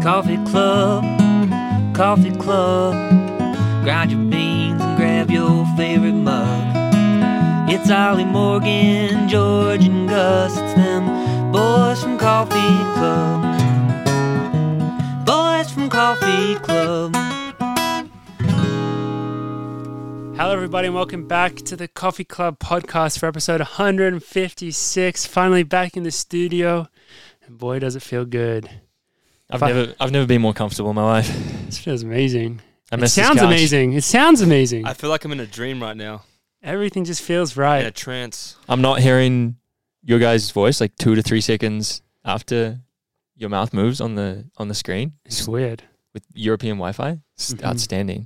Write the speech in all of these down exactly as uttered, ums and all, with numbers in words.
Coffee Club, Coffee Club. Grind your beans and grab your favorite mug. It's Ollie Morgan, George and Gus. It's them boys from Coffee Club. Boys from Coffee Club. Hello everybody and welcome back to the Coffee Club podcast for episode one hundred fifty-six. Finally back in the studio, and boy does it feel good. I've I, never I've never been more comfortable in my life. This feels amazing. I it miss sounds this couch. amazing. It sounds amazing. I feel like I'm in a dream right now. Everything just feels right. In a trance. I'm not hearing your guys' voice like two to three seconds after your mouth moves on the on the screen. It's weird. With European Wi-Fi. It's Mm-hmm. outstanding.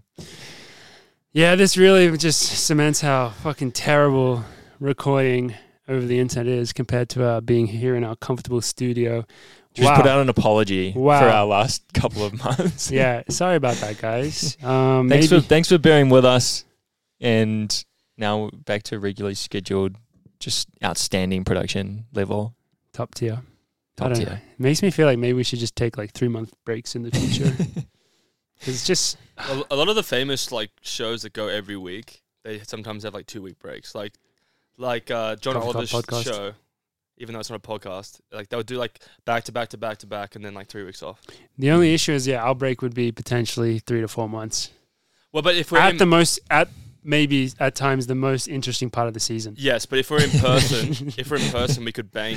Yeah, this really just cements how fucking terrible recording over the internet is compared to uh, being here in our comfortable studio. Just wow. put out an apology Wow. for our last couple of months. Yeah, sorry about that, guys. Um, thanks maybe- for thanks for bearing with us, and now back to regularly scheduled, just outstanding production level, top tier. I top don't tier. know. It makes me feel like maybe we should just take like three month breaks in the future. It's just A, a lot of the famous like shows that go every week, they sometimes have like two week breaks. Like, like uh, John Coffee Club Oliver's podcast. show, even though it's not a podcast, like they would do like back to back to back to back, and then like three weeks off. the only issue is yeah, our break would be potentially three to four months. Well, but if we're At in, the most, at maybe at times the most interesting part of the season. yes, but if we're in person, if we're in person, we could bank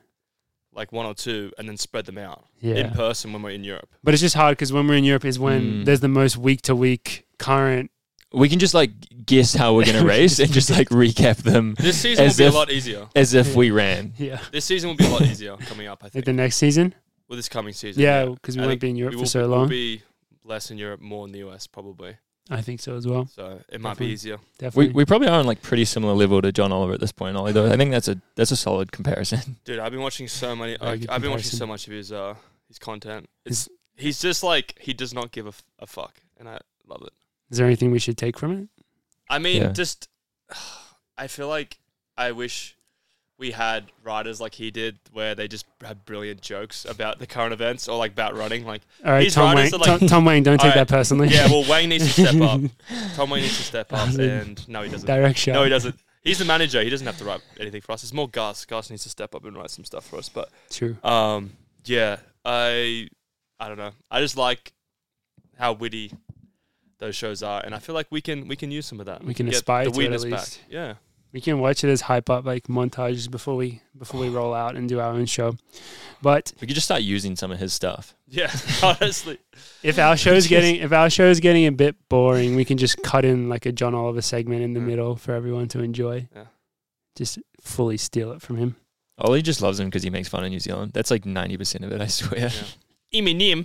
like one or two and then spread them out Yeah, in person when we're in Europe. but it's just hard because when we're in Europe is when Mm. there's the most week to week current. We can just like guess how we're gonna race and just like recap them This season will As be if- a lot easier. as if we ran. Yeah, This season will be a lot easier coming up, I like think. the next season. Well, this coming season. Yeah, because we I won't think be in Europe we for will so be- long. We'll be less in Europe, more in the U S probably. I think so as well. So it might Definitely. be easier. We Definitely. we probably are on like pretty similar level to John Oliver at this point, Ollie. Though I think that's a that's a solid comparison. Dude, I've been watching so many. Very Like, good I've been watching comparison. so much of his uh his content. It's he's just like he does not give a, f- a fuck, and I love it. Is there anything we should take from it? I mean, Yeah. just I feel like I wish we had writers like he did, where they just had brilliant jokes about the current events or like about running. Like, All right, These Tom writers Wayne. are like- Tom, Tom Wayne, don't take All right. that personally. yeah, well, Wayne needs to step up. Tom Wayne needs to step up, As in and no, he doesn't. Direct shot. No, he doesn't. He's the manager. He doesn't have to write anything for us. It's more Gus. Gus needs to step up and write some stuff for us. But True. um, yeah, I I don't know. I just like how witty those shows are, and I feel like we can we can use some of that. We can get aspire the to it at weirdness least. back. Yeah. We can watch it as hype up like montages before we before we roll out and do our own show. But We could just start using some of his stuff. Yeah, honestly. if our show's getting if our show's getting a bit boring, we can just cut in like a John Oliver segment in the Mm. middle for everyone to enjoy. Yeah. Just fully steal it from him. Ollie just loves him because he makes fun of New Zealand. That's like ninety percent of it, I swear. Yeah. Eminem.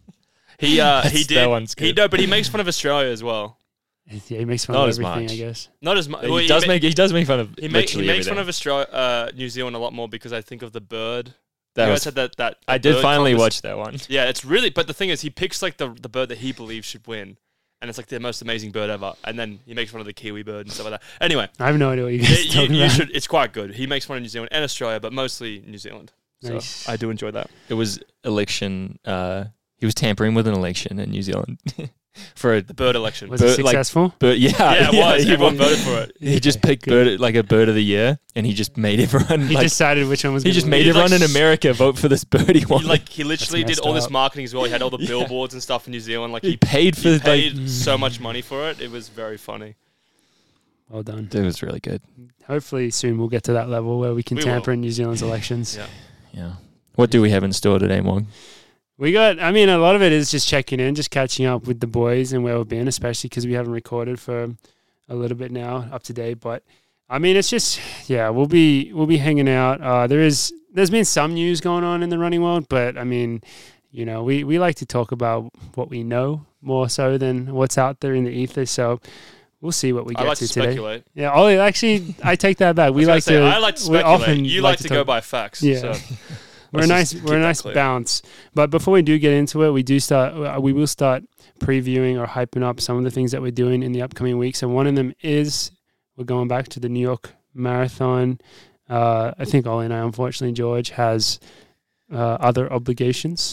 He uh he That's- did that one's he good. no, but he makes fun of Australia as well. Yeah, he makes fun Not of as everything, much. I guess. Not as much. He does make he does make fun of he, make, he literally makes fun everything. of Australia, uh, New Zealand a lot more because I think of the bird. That you was- guys had that that. I that did bird finally convers- watch that one. Yeah, it's really. But the thing is, he picks like the the bird that he believes should win, and it's like the most amazing bird ever. And then he makes fun of the kiwi bird and stuff like that. Anyway, I have no idea what you guys you, are talking you about. should. It's quite good. He makes fun of New Zealand and Australia, but mostly New Zealand. So Nice. I do enjoy that. It was election. Uh, he was tampering with an election in New Zealand for a The bird election. Was But, it like, successful? bird. Yeah, yeah, it was. he Everyone won- voted for it. He just Yeah, picked good. bird like a bird of the year, and he just made everyone. He like, decided which one was he gonna just win. made He did, like, everyone in s- America vote for this bird he He, wanted. like he literally did messed all this up. marketing as well. He had all the Yeah. billboards and stuff in New Zealand. Like he he, paid for he like. paid so much money for it. It was very funny. Well done. It was really good. Hopefully soon we'll get to that level where we can We tamper will. in New Zealand's elections. Yeah. Yeah. What do we have in store today, Morg? We got, I mean, a lot of it is just checking in, just catching up with the boys and where we've been, especially because we haven't recorded for a little bit now, up to date. But I mean, it's just, yeah, we'll be we'll be hanging out. Uh, there is, there's been some news going on in the running world, but I mean, you know, we, we like to talk about what we know more so than what's out there in the ether. So we'll see what we I get like to to today. speculate. Yeah, Ollie, actually, I take that back. We I like was gonna to. say, I like to we speculate. often You like to, go talk- by facts. Yeah. So. We're a Let's nice, just we're a keep that nice clear. bounce. But before we do get into it, we do start. uh, We will start previewing or hyping up some of the things that we're doing in the upcoming weeks. And one of them is we're going back to the New York Marathon. Uh, I think Ollie and I, unfortunately, George has uh, other obligations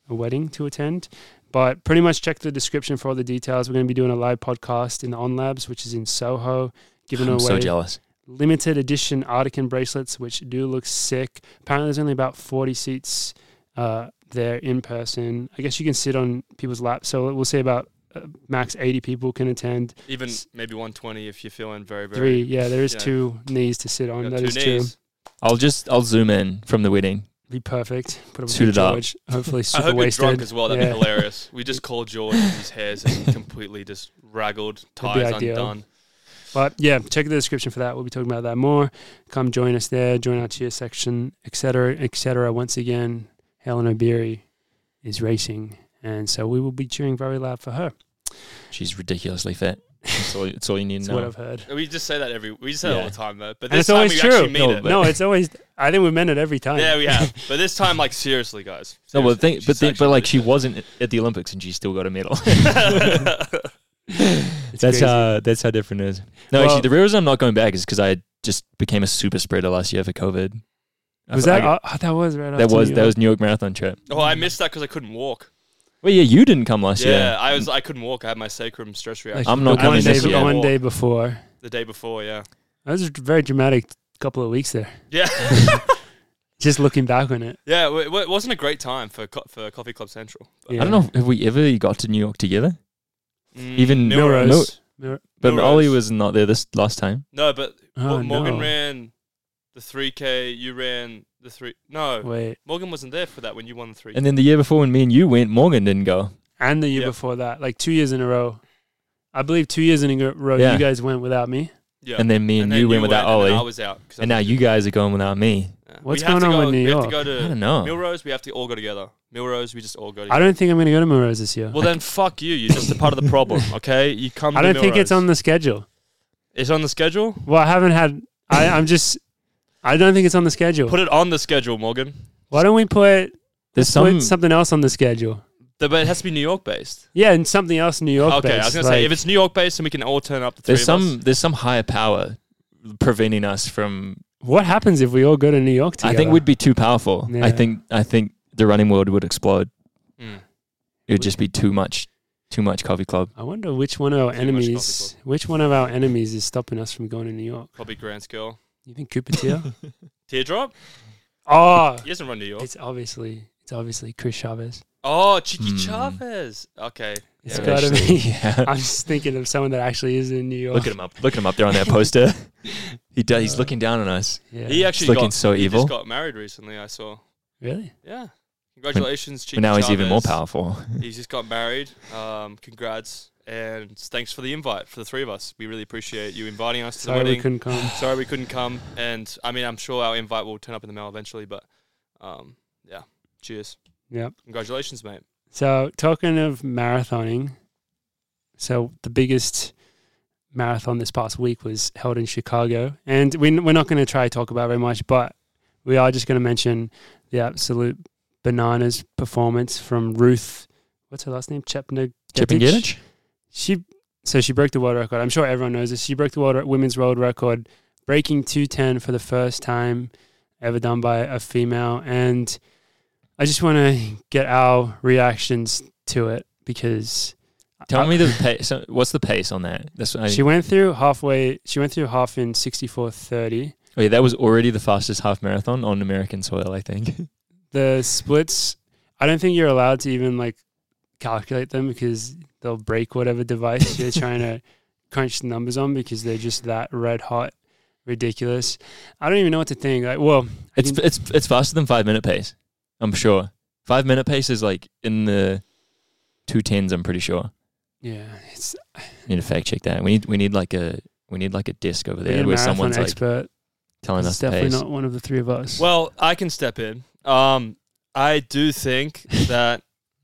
a wedding to attend. But pretty much check the description for all the details. We're going to be doing a live podcast in the On Labs, which is in Soho, giving I'm away so jealous. limited edition Artican bracelets, which do look sick. Apparently, there's only about forty seats uh, there in person. I guess you can sit on people's laps. So we'll say about uh, max eighty people can attend. Even maybe one twenty if you're feeling very, very... Three, yeah, there is yeah. two knees to sit on. Got That two is knees. true. I'll just I'll zoom in from the wedding. Be perfect. Put up Suited with up. George. Hopefully I super hope you're wasted. drunk as well. That'd Yeah. be hilarious. We just called George and his hair's just completely just raggled, That'd be ties ideal. undone. But yeah, check the description for that. We'll be talking about that more. Come join us there. Join our cheer section, et cetera, et cetera. Once again, Helen O'Beary is racing, and so we will be cheering very loud for her. She's ridiculously fit. That's all, that's all you need That's to what know. I've heard. We just say that every... We just say that Yeah. all the time, though. But And this it's time always we true. actually mean No, it. but- No, it's always. I think we've meant it every time. Yeah, we have. But this time, like, seriously, guys. No, well, Seriously, think, but she's then, but actually like she legit. wasn't at the Olympics and she still got a medal. It's that's crazy. how that's how different it is. No, Well- actually, the real reason I'm not going back is because I just became a super spreader last year for COVID. I Was thought that? I- oh, that was right. that after was New that York. was New York Marathon trip. Oh, I missed that because I couldn't walk. Well, yeah, you didn't come last Yeah, year. I was. I couldn't walk. I had my sacrum stress reaction. Like, I'm not the one coming day, this year. One day before. The day before, yeah. That was a very dramatic couple of weeks there. Yeah. Just looking back on it. Yeah, it w- it wasn't a great time for co- for Coffee Club Central. But, Yeah. I don't know. Have we ever got to New York together? Mm, Even Milrose. Milrose. Mil- But Milrose. Ollie was not there this last time. No, but Oh, Mo- Morgan no. ran the three K. You ran the three. No, Wait. Morgan wasn't there for that when you won the three. And then the year before when me and you went, Morgan didn't go. And the year Yep. before that, like two years in a row. I believe two years in a row, Yeah. you guys went without me. yeah. And then me and, then you went without and then Ollie. I was out. 'cause I And now was- you guys are going without me. yeah. What's We have going to on go, with New we York? have to go I to don't know. Milrose. We have to all go together. Milrose. We just all go I together. don't think I'm going to go to Milrose this year. Well, then fuck you. You're just a part of the problem. Okay, you come. I to don't think it's Milrose. on the schedule. It's on the schedule. Well, I haven't had. I, I'm just. I don't think it's on the schedule. Put it on the schedule, Morgan. Why don't we put, There's put some. something else on the schedule? The- But it has to be New York based. Yeah, and something else New York Okay, based. I was gonna like, say if it's New York based, then we can all turn up. The three There's of some. us. There's some higher power preventing us from. what happens if we all go to New York together? I think we'd be too powerful. Yeah. I think. I think the running world would explode. Mm. It would just be too much. Too much coffee club. I wonder which one of our Too much enemies, coffee which one of our enemies is stopping us from going to New York? Probably Grant's girl. You think Cooper Tier? Teardrop. oh, He doesn't run New York. it's obviously it's obviously Chris Chavez. Oh, Chiqui Hmm. Chavez. Okay. It's Yeah. gotta Actually, be. yeah. I'm just thinking of someone that actually is in New York. Look at him up. Look at him up there on that poster. he does. He's Uh, looking down on us. Yeah. He actually looking got, so he evil. just got married recently. I saw. really? Yeah. Congratulations, Chiqui But now he's even more Chavez. powerful. He's just got married. Um, congrats. And thanks for the invite for the three of us. We really appreciate you inviting us to Sorry the we wedding. couldn't come. Sorry we couldn't come. And I mean, I'm sure our invite will turn up in the mail eventually. But um, yeah, cheers. Yep. Congratulations, mate. So talking of marathoning, so the biggest marathon this past week was held in Chicago, and we, we're not going to try to talk about it very much, but we are just going to mention the absolute bananas performance from Ruth. What's her last name? Chepnogorich. Chippengetich? She so she broke the world record. I'm sure everyone knows this. She broke the world women's world record, breaking two ten for the first time ever done by a female. And I just want to get our reactions to it because Tell I- me the pace. So what's the pace on that? That's I, she went through halfway. She went through half in sixty-four thirty. oh yeah, that was already the fastest half marathon on American soil, I think. The splits, I don't think you're allowed to even like calculate them because they'll break whatever device you're trying to crunch the numbers on because they're just that red hot, ridiculous. I don't even know what to think. Like, well, I It's can- it's it's faster than five minute pace. I'm sure. Five minute pace is like in the two tens. I'm pretty sure. yeah, it's Need to fact check that. We need we need like a we need like a disc over being there a where marathon someone's like expert. telling It's us the definitely pace. not one of the three of us. Well, I can step in. Um, I do think that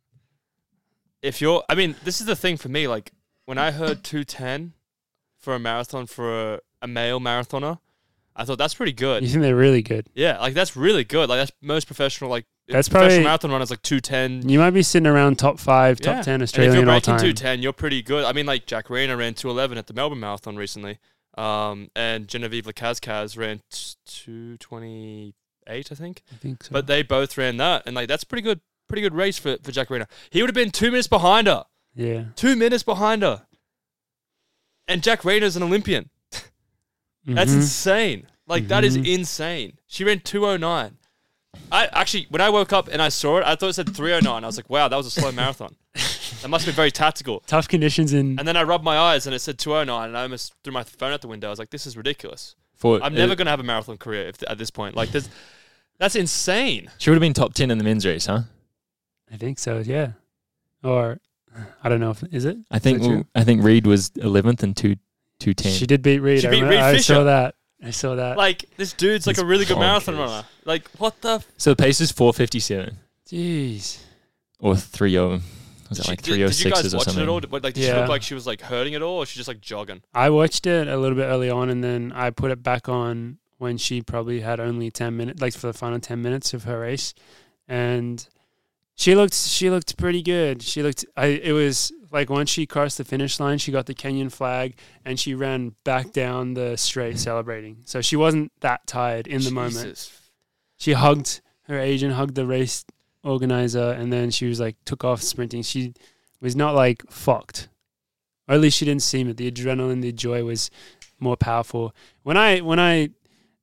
if you're, I mean, this is the thing for me. Like when I heard two ten for a marathon for a, a male marathoner, I thought that's pretty good. you think they're really good? Yeah, like that's really good. Like that's most professional. Like That's professional probably- marathon runners like two ten. You might be sitting around top five, top Yeah. ten And if Australian you're all breaking time. two ten, you're pretty good. I mean, like Jack Rayner ran two eleven at the Melbourne Marathon recently, um, and Genevieve Lacazcaz ran two twenty eight, I think. I think so. But they both ran that, and like that's pretty good pretty good race for, for Jack Reno. He would have been two minutes behind her. Yeah. Two minutes behind her. And Jack Reno's an Olympian. That's Mhm. insane. Like, that is Mhm. insane. She ran two oh nine. I actually, when I woke up and I saw it, I thought it said three oh nine. I was like, wow, that was a slow marathon. That must have been very tactical. Tough conditions in. And then I rubbed my eyes and it said two oh nine, and I almost threw my phone out the window. I was like, this is ridiculous. For, I'm uh, never going to have a marathon career if, at this point. Like, there's, that's insane. She would have been top ten in the men's race, huh? I think so. Yeah. Or I don't know if is it. I think Is that true? I think Reed was eleventh and two two ten. She did beat Reed. She I, beat remember- Reed I Fisher. saw that. I saw that. Like, this dude's like It's a really good marathon bonkers. runner. Like, what the? F- So the pace is four fifty seven Jeez. or three oh. Was Did it she- like did, three oh did you guys sixes or watch something? it all? What, like, did she Yeah. look like she was like hurting it all, or was she just like jogging? I watched it a little bit early on, and then I put it back on when she probably had only ten minutes, like for the final ten minutes of her race, and she looked she looked pretty good. She looked. I it was like once she crossed the finish line, she got the Kenyan flag, and she ran back down the straight celebrating. So she wasn't that tired in the moment. Jesus. She hugged her agent, hugged the race organizer, and then she was like took off sprinting. She was not like fucked, or at least she didn't seem it. The adrenaline, the joy was more powerful. When I when I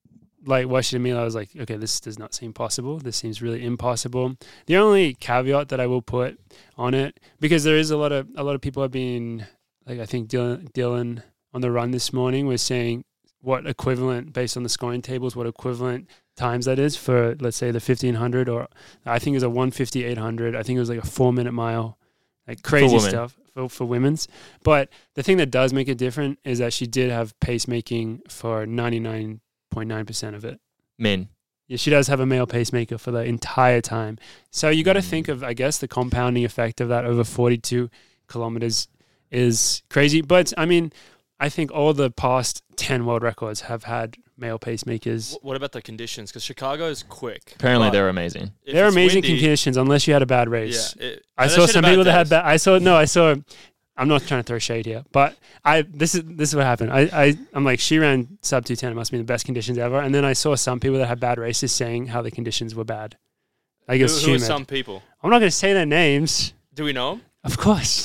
like watched it, I was like, okay, this does not seem possible. This seems really impossible. The only caveat that I will put on it, because there is a lot of a lot of people have been like, I think Dylan Dylan on the run this morning was saying what equivalent based on the scoring tables, what equivalent times that is for, let's say, the fifteen hundred, or I think it was a one fifty eight hundred. I think it was like a four minute mile, like crazy women. stuff for, for women's. But the thing that does make it different is that she did have pacemaking for ninety-nine point nine percent of it. Men. Yeah, she does have a male pacemaker for the entire time. So you got to Mm. think of, I guess, the compounding effect of that over forty-two kilometers is crazy. But I mean, I think all the past ten world records have had male pacemakers. Wh- What about the conditions? Because Chicago is quick. Apparently but they're amazing. if They're it's amazing windy- conditions unless you had a bad Yeah, race. it, I and saw she some bad people that had days. bad. I saw no. I saw. I'm not trying to throw shade here, but I this is this is what happened. I, I I'm like, she ran sub two ten. It must be the best conditions ever. And then I saw some people that had bad races saying how the conditions were bad. Like it Who, was who are humid. some people? I'm not going to say their names. Do we know them? Of course.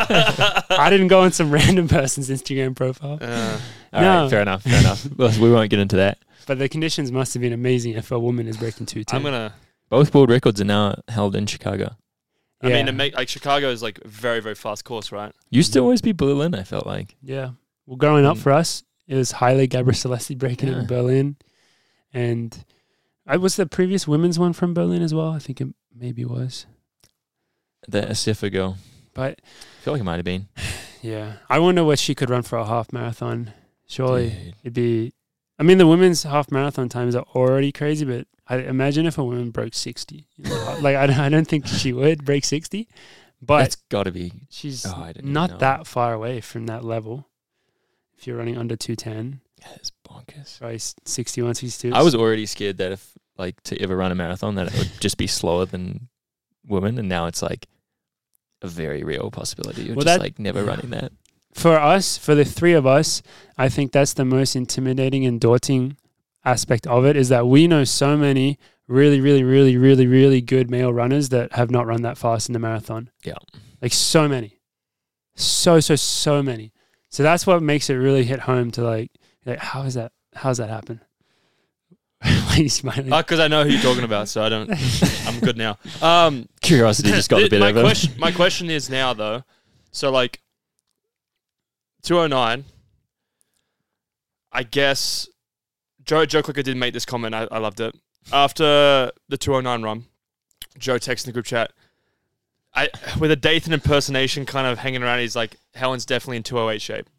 I didn't go on some random person's Instagram profile, Uh, All No. right, fair enough, fair enough. Well, we won't get into that. but the conditions must have been amazing if a woman is breaking two ten. I'm gonna. Both world records are now held in Chicago. I mean, Yeah. to make like Chicago is like a very very fast course, right? Used to always be Berlin, I felt like. Yeah. Well, growing up Mm. for us, it was Haile Gebrselassie breaking it Yeah. in Berlin. And I was the previous women's one from Berlin as well. I think it maybe was. The Asifa girl. But I feel like it might have been. yeah, I wonder what she could run for a half marathon. Surely Dude. it'd be. I mean, the women's half marathon times are already crazy, but I imagine if a woman broke sixty. You know, like, I don't, I don't think she would break sixty, but That's got to be. she's Oh, I didn't not know. that far away from that level. If you're running under two ten, That's bonkers. probably sixty-one, sixty-two. I was already scared that if, like, to ever run a marathon, that it would just be slower than women. And now it's like a very real possibility of Well, just that- like never running that. For us, for the three of us, I think that's the most intimidating and daunting aspect of it, is that we know so many really, really, really, really, really good male runners that have not run that fast in the marathon. Yeah. Like so many. So, so, so many. So that's what makes it really hit home to like, like how is that, how does that happen? Why are you smiling? Because I know who you're talking about, so I don't. I'm good now. Um, Curiosity just got the th- bit my over. question. My question is now though. So like, two oh nine. I guess Joe Joe Clicker did make this comment. I, I loved it. After the two oh nine run, Joe texted in the group chat. I with a Dathan impersonation kind of hanging around. He's like, Helen's definitely in two oh eight shape.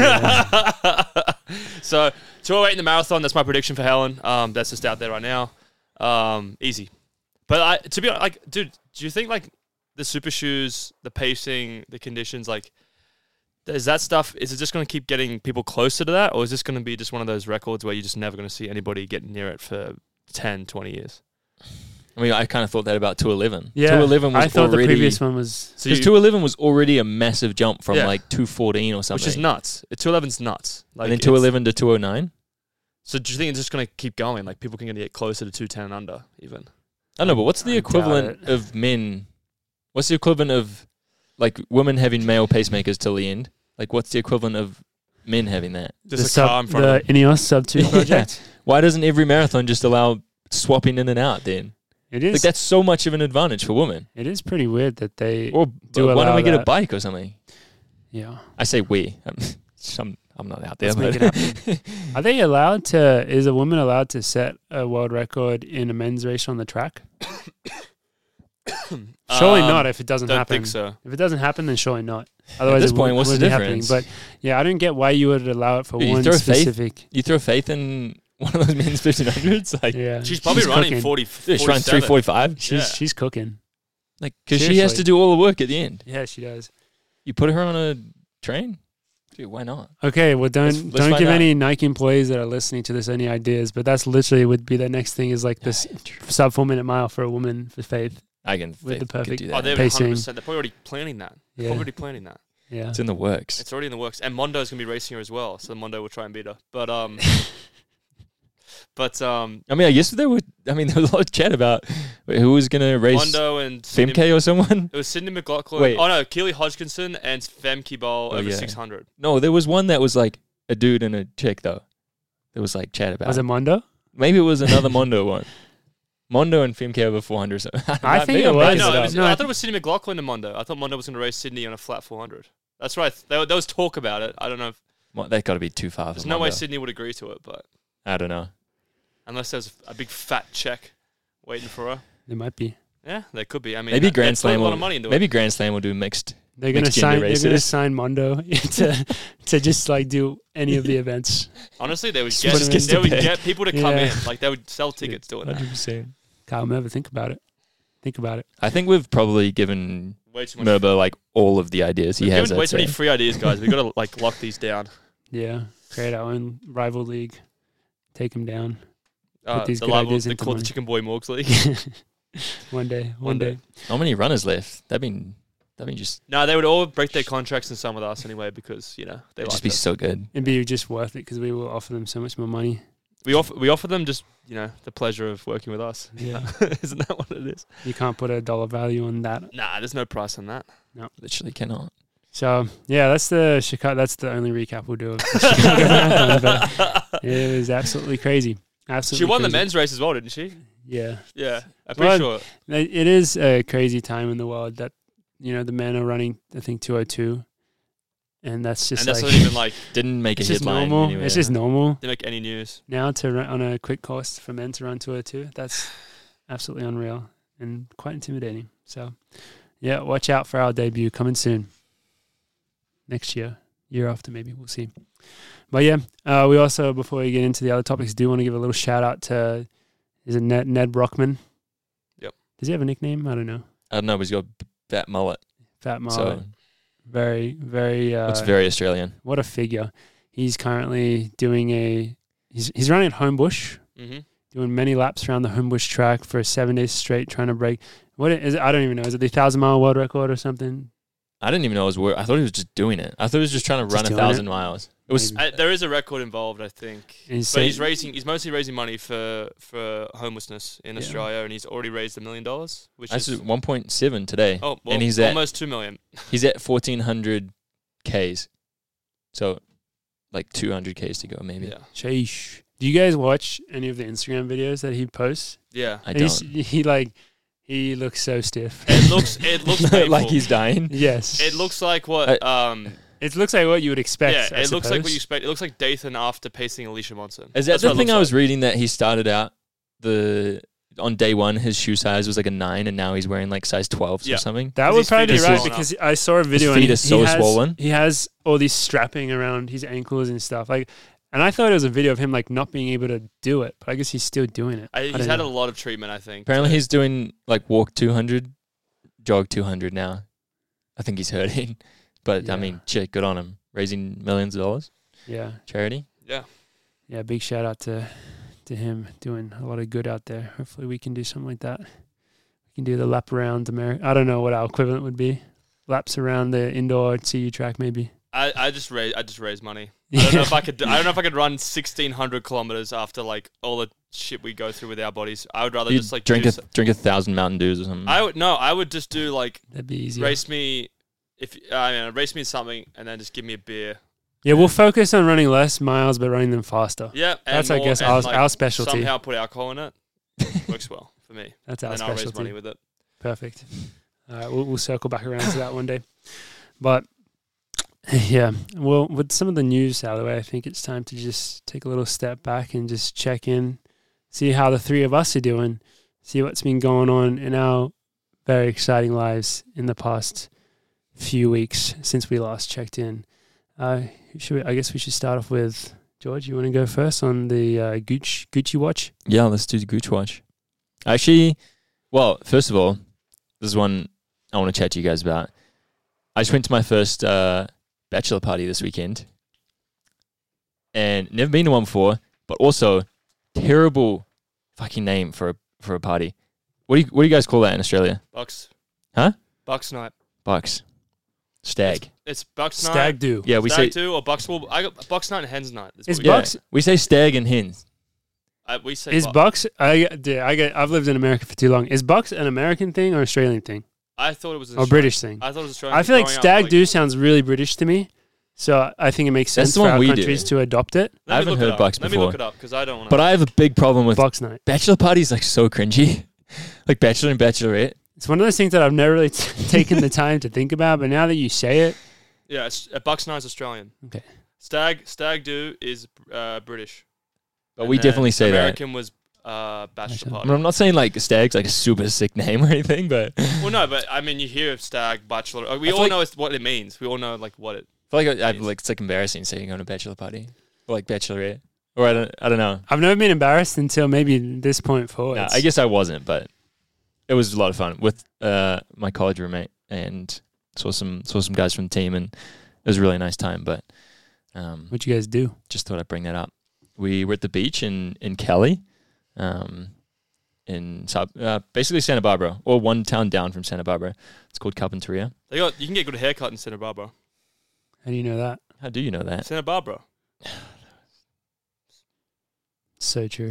So two oh eight in the marathon. That's my prediction for Helen. Um, that's just out there right now. Um, easy. But I, to be honest, like, dude, do you think like the super shoes, the pacing, the conditions, like, is that stuff? Is it just going to keep getting people closer to that, or is this going to be just one of those records where you're just never going to see anybody get near it for ten, twenty years? I mean, I kind of thought that about two eleven. yeah. two eleven was I thought already, the previous one was, So because you, two eleven was already a massive jump from Yeah. like two fourteen or something. which is nuts. two eleven's nuts. Like, and then it's- two eleven to two oh nine. So do you think it's just going to keep going? Like people can get closer to two ten and under even? I know, but what's I the doubt equivalent it. of men? What's the equivalent of like women having male pacemakers till the end? Like, what's the equivalent of men having that? Just the a sub, car in front the of them. Ineos Sub two Yeah. project. Why doesn't every marathon just allow swapping in and out then? It is. Like, that's so much of an advantage for women. it is pretty weird that they. Or Do why don't allow we get a that. bike or something? Yeah. I say we. I'm, I'm, I'm not out there. Let's make but it Are they allowed to? Is a woman allowed to set a world record in a men's race on the track? Surely Um, not. If it doesn't Don't happen. think so. If it doesn't happen, then surely not. Otherwise, this it point, wou- what's the wouldn't be happening. difference? But yeah, I don't get why you would allow it for You one throw faith- specific. You throw faith in one of those men's fifteen hundreds? Like, Yeah, She's probably running cooking. forty. dude, she's running three forty-five. She's Yeah. she's cooking. Like, because she has Seriously. to do all the work at the end. Yeah, she does. You put her on a train? Dude, why not? Okay, well, don't Let's- let's don't find give out. any Nike employees that are listening to this any ideas. But that's literally would be the next thing is like this sub four minute mile for a woman for Faith. I can With the faith could perfect- do Oh, that. they're Pacing. one hundred percent. They're probably already planning that. Yeah, Already planning that. yeah. It's in the works. It's already in the works. And Mondo's gonna be racing her as well, so Mondo will try and beat her. But um, but um, I mean, I guess there would. I mean, there was a lot of chat about who was going to race Mondo and Sydney- Femke or someone. It was Sydney McLaughlin. Wait. Oh no, Keely Hodgkinson and Femke Bowl Oh, over yeah. six hundred. No, there was one that was like a dude and a chick though. There was like chat about. Was it Mondo? Maybe it was another Mondo one. Mondo and Femke over four hundred. So I think maybe it I'm was. making No, it it up. was, No, I I thought it was Sydney McLaughlin and Mondo. I thought Mondo was going to race Sydney on a flat four hundred. That's right. There, there was talk about it. I don't know. If, Mo- that got to be too far. there's for no way Mondo. Sydney would agree to it, but I don't know. unless there's a big fat check waiting for her. There might be. Yeah, there could be. I mean, Maybe that- Grand they've put Slam a lot will. of money into Maybe it. Grand Slam will do mixed. They're gonna Mixed gender sign. They're gonna races. sign Mondo to to just like do any of the events. Honestly, they would Just get put 'em in. they would Just get people to come Yeah. in. Like they would sell tickets doing that. Hundred percent. Kyle Merva, think about it. Think about it. I think we've probably given Way too much. Merba like all of the ideas he We've has. given way I'd too many say. free ideas, guys. We got to like lock these down. Yeah, create our own rival league. Take them down Uh, these the good live ideas they into call the one. Chicken Boy Morgs League. one day. One, One day. day. How many runners left? That'd be that'd be just No, they would all break their contracts and sign with us anyway because you know they it'd like just be us. so good. It'd be just worth it because we will offer them so much more money. We offer we offer them just you know the pleasure of working with us. Yeah. Isn't that what it is? You can't put a dollar value on that. Nah, there's no price on that. Literally cannot. So yeah, that's the Chicago. That's the only recap we'll do of the Chicago Marathon. But it was absolutely crazy. Absolutely. She won the crazy. men's race as well, didn't she? Yeah, Yeah, I'm pretty Well, sure. It it is a crazy time in the world that you know the men are running. I think two oh two, and that's just And that's like not even like Didn't make a it's just headline. normal. anywhere. It's just normal didn't make any news. now to run on a quick course for men to run two oh two. That's absolutely unreal and quite intimidating. So yeah, watch out for our debut coming soon. Next year, year after maybe, we'll see. But yeah, uh, we also, before we get into the other topics, do want to give a little shout out to, is it Ned, Ned Brockman? Yep. Does he have a nickname? I don't know. I don't know, but he's got a fat mullet. Fat Mullet. So very, very, uh, it's very Australian. what a figure. He's currently doing a, he's, he's running at Homebush, Mm-hmm. doing many laps around the Homebush track for seven days straight, trying to break, what is it? I don't even know. Is it the thousand mile world record or something? I didn't even know it was work. I thought he was just doing it. I thought he was just trying to Just run a doing thousand it? miles. It was Maybe. Uh, there is a record involved, I think. He's But saying- he's raising. He's mostly raising money for for homelessness in Yeah. Australia, and he's already raised a million dollars, which I is said one point seven today. oh, well, and he's at almost two million. he's at fourteen hundred Ks. So like two hundred Ks to go maybe. Yeah, Sheesh. Do you guys watch any of the Instagram videos that he posts? yeah. I And he's- don't. He like, he looks so stiff. It looks. It looks painful. like he's dying. Yes. It looks like what. Um. It looks like what you would expect. Yeah. I It looks like what suppose. you expect. It looks like Dathan after pacing Alicia Monson. Is that That's the what it thing looks I was like. reading that he started out the on day one his shoe size was like a nine and now he's wearing like size twelves Yeah. or something. That 'Cause would his probably feet be are right swollen because I saw a video feet and are so he has, swollen. He has all this strapping around his ankles and stuff. Like, and I thought it was a video of him like not being able to do it, but I guess he's still doing it. I, I he's don't had know. a lot of treatment, I think. Apparently to- he's doing like walk two hundred, jog two hundred now. I think he's hurting. But Yeah. I mean, shit, good on him. Raising millions of dollars. Yeah, Charity. Yeah. yeah. Big shout out to to him doing a lot of good out there. Hopefully, we can do something like that. We can do the lap around America. I don't know what our equivalent would be. Laps around the indoor C U track, maybe. I, I just raise I just raise money. I don't know if I could. I don't know if I could run sixteen hundred kilometers after like all the shit we go through with our bodies. I would rather You just like drink do a so- drink a thousand Mountain Dews or something. I would no. I would just do like That'd be easier. race me. If I mean race me in something, and then just give me a beer. Yeah, we'll focus on running less miles, but running them faster. Yeah, and That's, I more- guess, and, our, like, our specialty. Somehow put alcohol in it. Works well for me. That's And our then I'll raise specialty. money with it. Perfect. All right, we'll, we'll circle back around to that one day. But yeah, well, with some of the news out of the way, I think it's time to just take a little step back and just check in, see how the three of us are doing, see what's been going on in our very exciting lives in the past few weeks since we last checked in. Uh, should we, I guess we should start off with George. You want to go first on the uh, Gucci, Gucci watch? Yeah, let's do the Gooch Watch. Actually, well, first of all, this is one I want to chat to you guys about. I just went to my first uh, bachelor party this weekend, and never been to one before, but also terrible fucking name for a for a party. What do you what do you guys call that in Australia? Bucks. Huh? Bucks night. Bucks, stag. It's Bucks night. Stag do. Yeah, we Stag say do or Bucks. Well, I got Bucks night and Hens night. That's Is what we, yeah, Bucks- we say stag and hens. I, we say Is Bu- Bucks? I yeah, I get. I've lived in America for too long. Is Bucks an American thing or Australian thing I thought it was an or Australian- British thing? I thought it was Australian. I feel like growing up, stag do sounds really British to me, so I think it makes That's sense the for one our we do. countries to adopt it. Let I me haven't look heard it up. Bucks Let me look before. it up because I don't want to. But I have a big problem with Bucks night. bachelor parties. Like so cringy, like bachelor and bachelorette. It's one of those things that I've never really t- taken the time to think about, but now that you say it, Yeah, it's, uh, Bucks night is Australian. Okay. Stag Stag do is uh, British. But And we then definitely say American was uh, bachelor Bachelor. that. I party. mean, I'm not saying like stag's like a super sick name or anything, but I Well, no, but I mean, you hear of stag, bachelor. uh, We I all feel like- know it's what it means. We all know like what it. feel like I, I've, Yes. like it's like embarrassing saying going to a bachelor party or like bachelorette or I don't I don't know. I've never been embarrassed until maybe this point forward. Nah, I guess I wasn't, but it was a lot of fun with uh, my college roommate and saw some saw some guys from the team, and it was a really nice time. But um, What you guys do? just thought I'd bring that up. We were at the beach in in Cali, um, in Sub- uh, basically Santa Barbara, or one town down from Santa Barbara. It's called Carpinteria. They got you can get good haircut in Santa Barbara. How do you know that? How do you know that? Santa Barbara. So true.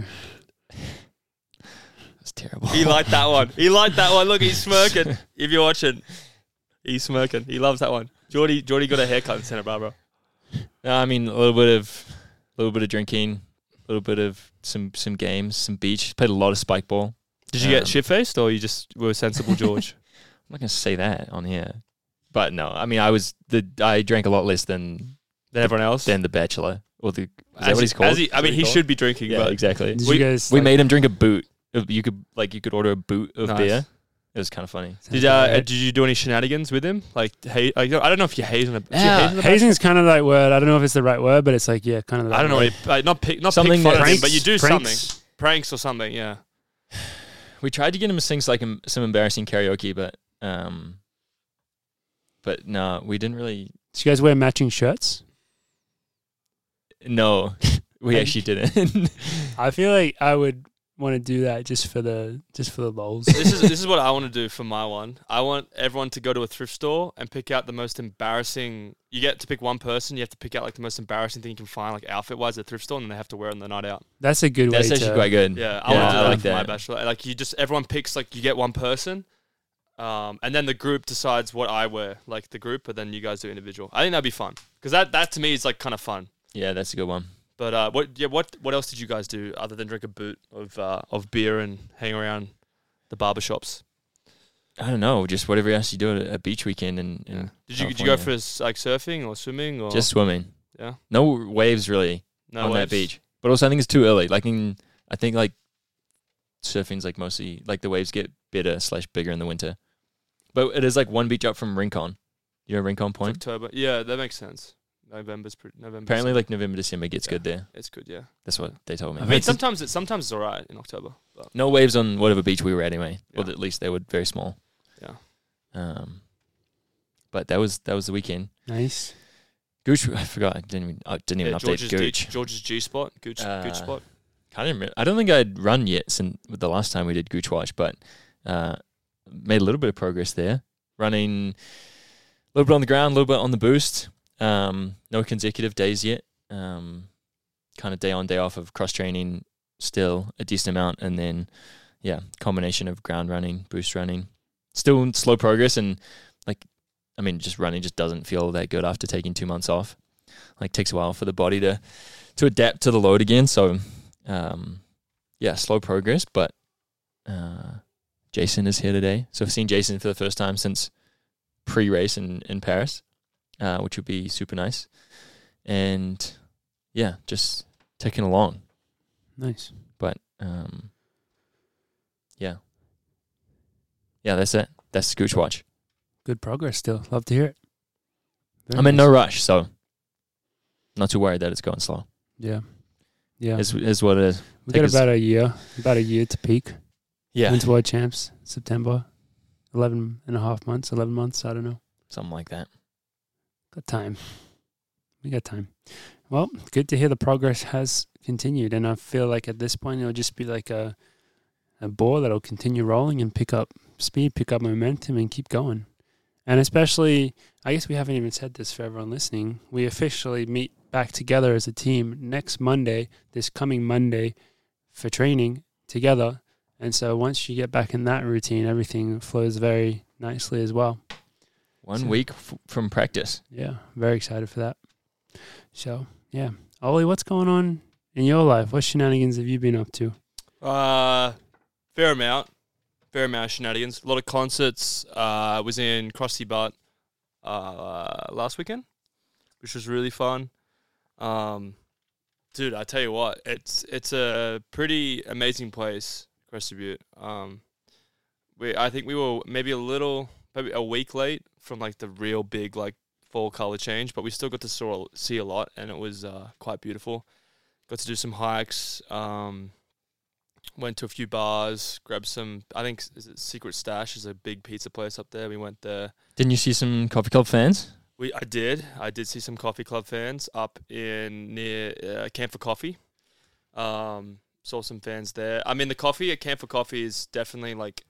That's terrible. He liked that one. He liked that one. Look, he's smirking. If you're watching, he's smirking. He loves that one. Geordie, Geordie got a haircut in Santa Barbara. No, I mean a little bit of, a little bit of drinking, a little bit of some some games, some beach. Played a lot of spike ball. Did you Um, get shit faced or you just were sensible, George? I'm not gonna say that on here, but no, I mean I was the I drank a lot less than Than everyone else. than the bachelor or the. Is As that what he- he's called? as he- Is I that mean, what he he's should be drinking, called? Yeah, but exactly. Did We- you guys? We like, made him drink a boot. Of- You could like you could order a boot of Nice. beer. It was kind of funny. sounds did uh, alright. did you do any shenanigans with him? Like, hey, I don't I don't know if you hate on a. did you Yeah, hate on a hazing's kind of like word. I don't know if it's the right word, but it's like yeah, kind of. The I right don't know. word. What it, like, not pick, not Something pick fun that- at him, Pranks, but you do pranks. something, pranks or something. Yeah. We tried to get him to sing like em- some embarrassing karaoke, but um, but no, we didn't really. Did you guys wear matching shirts? No, we And- actually didn't. I feel like I would want to do that just for the just for the lols. This is this is what I want to do for my one. I want everyone to go to a thrift store and pick out the most embarrassing. You get to pick one person. You have to pick out like the most embarrassing thing you can find, like outfit wise, at a thrift store, and then they have to wear it on the night out. That's a good That's way actually to. quite good. Yeah, I Yeah, want to do I that like for my that. bachelor. Like you just everyone picks like you get one person, um, and then the group decides what I wear, like the group, but then you guys do individual. I think that'd be fun because that that to me is like kind of fun. Yeah, that's a good one. But uh, what yeah what what else did you guys do other than drink a boot of uh, of beer and hang around the barber shops? I don't know, just whatever else you do at a beach weekend. And, Yeah. Did you did you go for like surfing or swimming or just swimming? Yeah. No waves really no on waves? that beach. But also, I think it's too early. Like, in, I think like surfing's like mostly like the waves get better slash bigger in the winter. But it is like one beach up from Rincon. You know Rincon It's Point. October. Yeah, that makes sense. November's pretty. November. Apparently, like November, December gets Yeah. good there. it's good. Yeah. That's what they told me. I mean, sometimes it sometimes it's alright in October. But No waves on whatever beach we were at anyway. Or Yeah. at least they were very small. Yeah. Um. But that was that was the weekend. Nice. Gooch, I forgot. I didn't even I didn't even yeah, update George's Gooch. G, George's G spot. Gooch Uh, Gooch spot. Can't even remember. I don't think I'd run yet since the last time we did Gooch Watch, but uh, made a little bit of progress there. Running a little bit on the ground, a little bit on the boost. Um, no consecutive days yet. Um, kind of day on, day off of cross training still a decent amount, and then yeah, combination of ground running, boost running, still slow progress, and like I mean, just running just doesn't feel that good after taking two months off. Like takes a while for the body to to adapt to the load again. So um, yeah, slow progress, but uh, Jason is here today, so I've seen Jason for the first time since pre-race in in Paris, uh, which would be super nice, and yeah, just ticking along. Nice. But um, yeah, yeah, that's it. That's Scooch Watch. Good progress still. Love to hear it. Very I'm in nice. no rush, so not too worried that it's going slow. Yeah. Yeah. Is is what it is. we take got us- about a year, about a year to peak. Yeah, Into World Champs, September. eleven and a half months, eleven months, I don't know. something like that. Got time. We got time. Well, good to hear the progress has continued. And I feel like at this point, it'll just be like a, a ball that'll continue rolling and pick up speed, pick up momentum, and keep going. And especially, I guess we haven't even said this for everyone listening, we officially meet back together as a team next Monday, this coming Monday, for training together. And so once you get back in that routine, everything flows very nicely as well. One So- week f- from practice. Yeah, very excited for that. So, yeah. Ollie, what's going on in your life? What shenanigans have you been up to? Uh, fair amount, fair amount of shenanigans. A lot of concerts. Uh, I was in Krusty Butt uh, last weekend, which was really fun. Um, dude, I tell you what, it's it's a pretty amazing place, Crested Butte. Um, we I think we were maybe a little, maybe a week late from like the real big like fall color change, but we still got to saw, see a lot, and it was uh, quite beautiful. Got to do some hikes. Um, went to a few bars, grabbed some. I think is it Secret Stash is a big pizza place up there. We went there. Didn't you see some Coffee Club fans? We I did. I did see some Coffee Club fans up in near uh, Camp for Coffee. Um, saw some fans there. I mean, the coffee at Camp for Coffee is definitely like,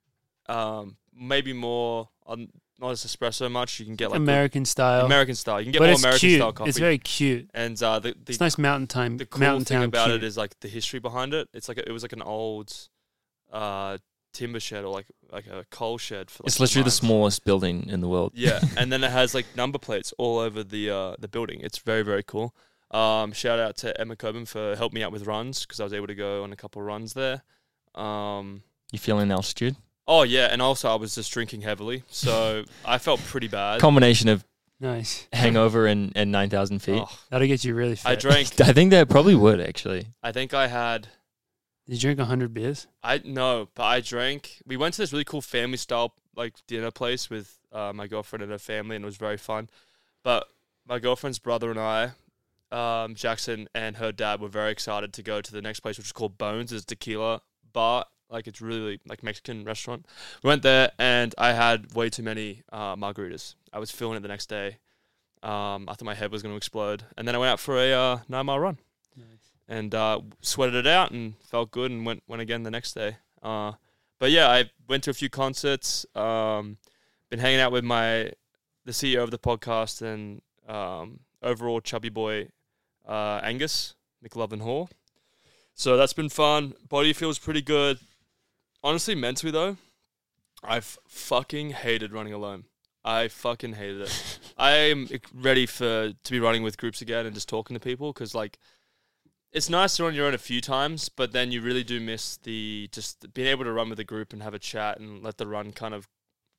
um, maybe more on not as espresso much. You can get like the American style. American style. You can get but more it's American cute. style coffee. It's very cute. and uh, the the, It's nice mountain time. the cool mountain thing town about cute. it is like the history behind it. It's like a, it was like an old uh, timber shed or like like a coal shed. For, like, It's literally the mines. smallest building in the world. Yeah, and then it has like number plates all over the uh, the building. It's very very cool. Um, shout out to Emma Coburn for helping me out with runs because I was able to go on a couple of runs there. Um, You feeling the altitude? oh yeah, and also I was just drinking heavily, so I felt pretty bad. Combination of Nice. hangover and, and nine thousand feet. Oh, That'll get you really fit. I drank. I think that probably would actually. I think I had. Did you drink one hundred beers? I no, but I drank. We went to this really cool family style like dinner place with uh, my girlfriend and her family, and it was very fun. But my girlfriend's brother and I, um, Jackson and her dad, were very excited to go to the next place, which is called Bones. It's a tequila bar, like it's really like Mexican restaurant. We went there, and I had way too many uh, margaritas. I was feeling it the next day. Um, I thought my head was going to explode, and then I went out for a uh, nine mile run. And uh, sweated it out and felt good and went went again the next day. Uh, but yeah, I went to a few concerts. Um, been hanging out with my the C E O of the podcast and um, overall chubby boy uh, Angus McLovin Hall. So that's been fun. Body feels pretty good. Honestly, mentally though, I've fucking hated running alone. I fucking hated it. I am ready for to be running with groups again and just talking to people because like. It's nice to run your own a few times, but then you really do miss the just being able to run with a group and have a chat and let the run kind of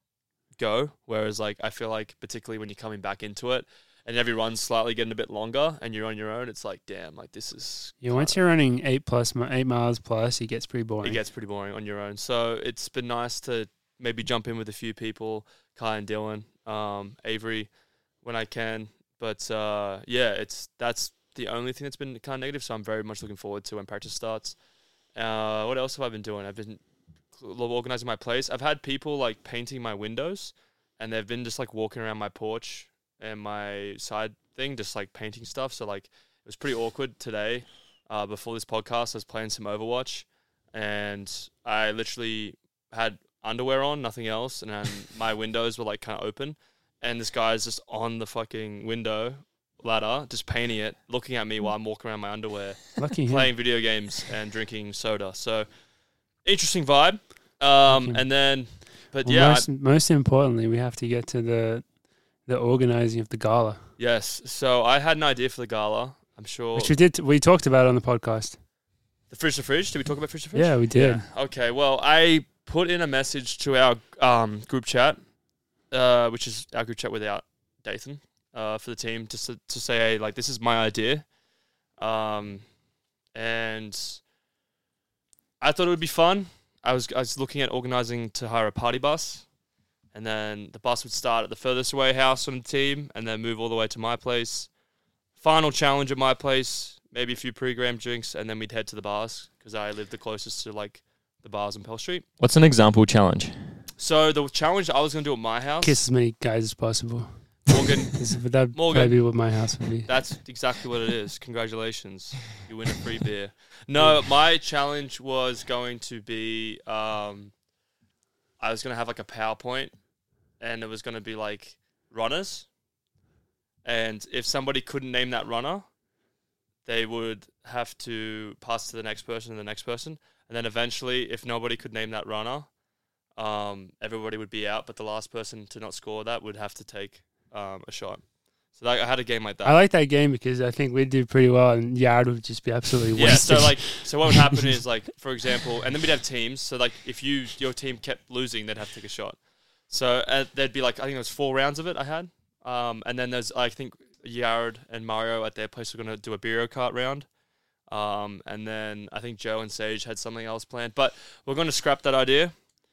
go. Whereas, like, I feel like particularly when you're coming back into it and every run's slightly getting a bit longer and you're on your own, it's like, damn, like this is. Yeah, once you're running eight plus, mi- eight miles plus, it gets pretty boring. It gets pretty boring on your own. So it's been nice to maybe jump in with a few people, Kai and Dylan, um, Avery, when I can. But uh, yeah, it's that's. the only thing that's been kind of negative, so I'm very much looking forward to when practice starts. Uh, what else have I been doing? I've been organizing my place. I've had people like painting my windows, and they've been just like walking around my porch and my side thing, just like painting stuff. So like it was pretty awkward today. Uh, before this podcast, I was playing some Overwatch, and I literally had underwear on, nothing else, and then my windows were like kind of open, and this guy's just on the fucking window. ladder, just painting it, looking at me while I'm walking around in my underwear, Lucky him. playing video games and drinking soda. So interesting vibe. Um, Okay. and then, but Well, yeah, most, most importantly, we have to get to the the organizing of the gala, yes. So I had an idea for the gala. I'm sure which we did. We talked about on the podcast. the fridge to fridge. Did we talk about fridge to fridge? Yeah, we did. Yeah. Okay. Well, I put in a message to our um, group chat, uh, which is our group chat without Dathan, uh, for the team, just to, to say, hey, like, this is my idea. Um, and I thought it would be fun. I was I was looking at organizing to hire a party bus, and then the bus would start at the furthest away house from the team, and then move all the way to my place. Final challenge at my place, maybe a few pre-gram drinks, and then we'd head to the bars because I live the closest to like the bars on Pell Street. What's an example challenge? So the challenge I was going to do at my house, Kiss as many guys as possible. Morgan, This- But that Morgan. probably be what my house would be. that's exactly what it is. Congratulations. You win a free beer. No, my challenge was going to be, um, I was going to have like a PowerPoint, and it was going to be like runners. And if somebody couldn't name that runner, they would have to pass to the next person and the next person. And then eventually, if nobody could name that runner, um, everybody would be out. But the last person to not score that would have to take um, a shot. So that, I had a game like that. I like that game because I think we'd do pretty well, and Yard would just be absolutely Yeah, wasted. so like, so what would happen is like, for example, and then we'd have teams. So like, if you your team kept losing, they'd have to take a shot. So uh, there'd be like, I think it was four rounds of it I had, um, and then there's I think Yared and Mario at their place were gonna do a beer cart round, um, and then I think Joe and Sage had something else planned, but we're gonna scrap that idea.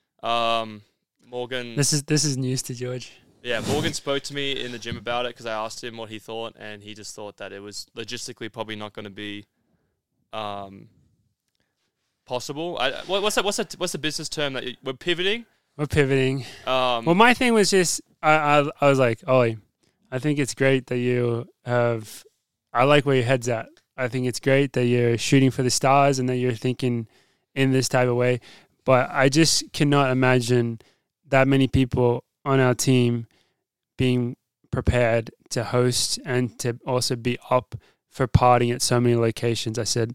Um, Morgan, this is this is news to George. yeah, Morgan spoke to me in the gym about it because I asked him what he thought, and he just thought that it was logistically probably not going to be um, possible. I, what, what's that? What's that? What's the business term that you, we're pivoting? We're pivoting. Um, Well, my thing was just I, I I was like, Ollie, I think it's great that you have. I like where your head's at. I think it's great that you're shooting for the stars and that you're thinking in this type of way. But I just cannot imagine that many people on our team being prepared to host and to also be up for partying at so many locations. I said,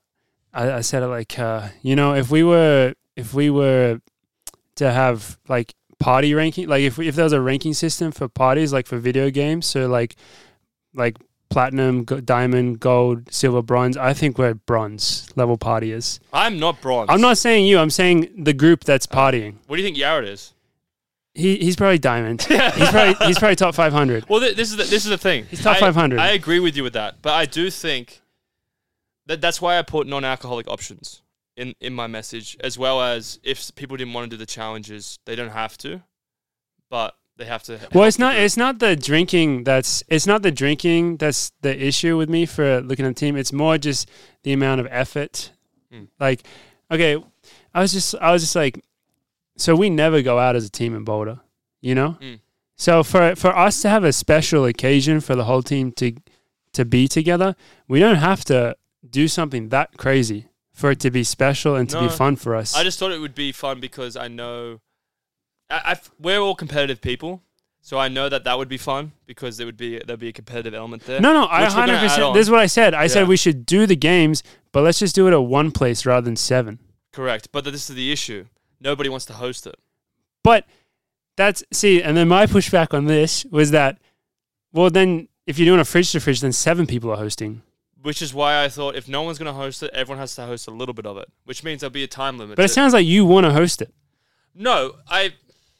I, I said it like, uh, you know, if we were, if we were to have like party ranking, like if if there was a ranking system for parties, like for video games, so like like platinum, go- diamond, gold, silver, bronze, I think we're bronze level partiers. I'm not bronze. I'm not saying you. I'm saying the group that's partying. What do you think Yared is? He he's probably diamond. he's probably he's probably top five hundred. Well, th- this is the, this is the thing. He's top I- five hundred. I agree with you with that, but I do think that that's why I put non-alcoholic options in, in my message, as well as if people didn't want to do the challenges, they don't have to, but they have to. Well, help it's to not do it. it's not the drinking that's it's not the drinking that's the issue with me for looking at the team. It's more just the amount of effort. Mm. Like, okay, I was just I was just like, so we never go out as a team in Boulder, you know. Mm. So for for us to have a special occasion for the whole team to to be together, we don't have to do something that crazy for it to be special and to No, be fun for us. I just thought it would be fun because I know I, I've, we're all competitive people, so I know that that would be fun because there would be there'd be a competitive element there. No, no, I which we're gonna hundred add percent. on. This is what I said. I Yeah. said we should do the games, but let's just do it at one place rather than seven. Correct, but this is the issue. Nobody wants to host it. But that's see, and then my pushback on this was that, well, then if you're doing a fridge to fridge, then seven people are hosting. Which is why I thought if no one's going to host it, everyone has to host a little bit of it, which means there'll be a time limit. But it to- sounds like you want to host it. No, I,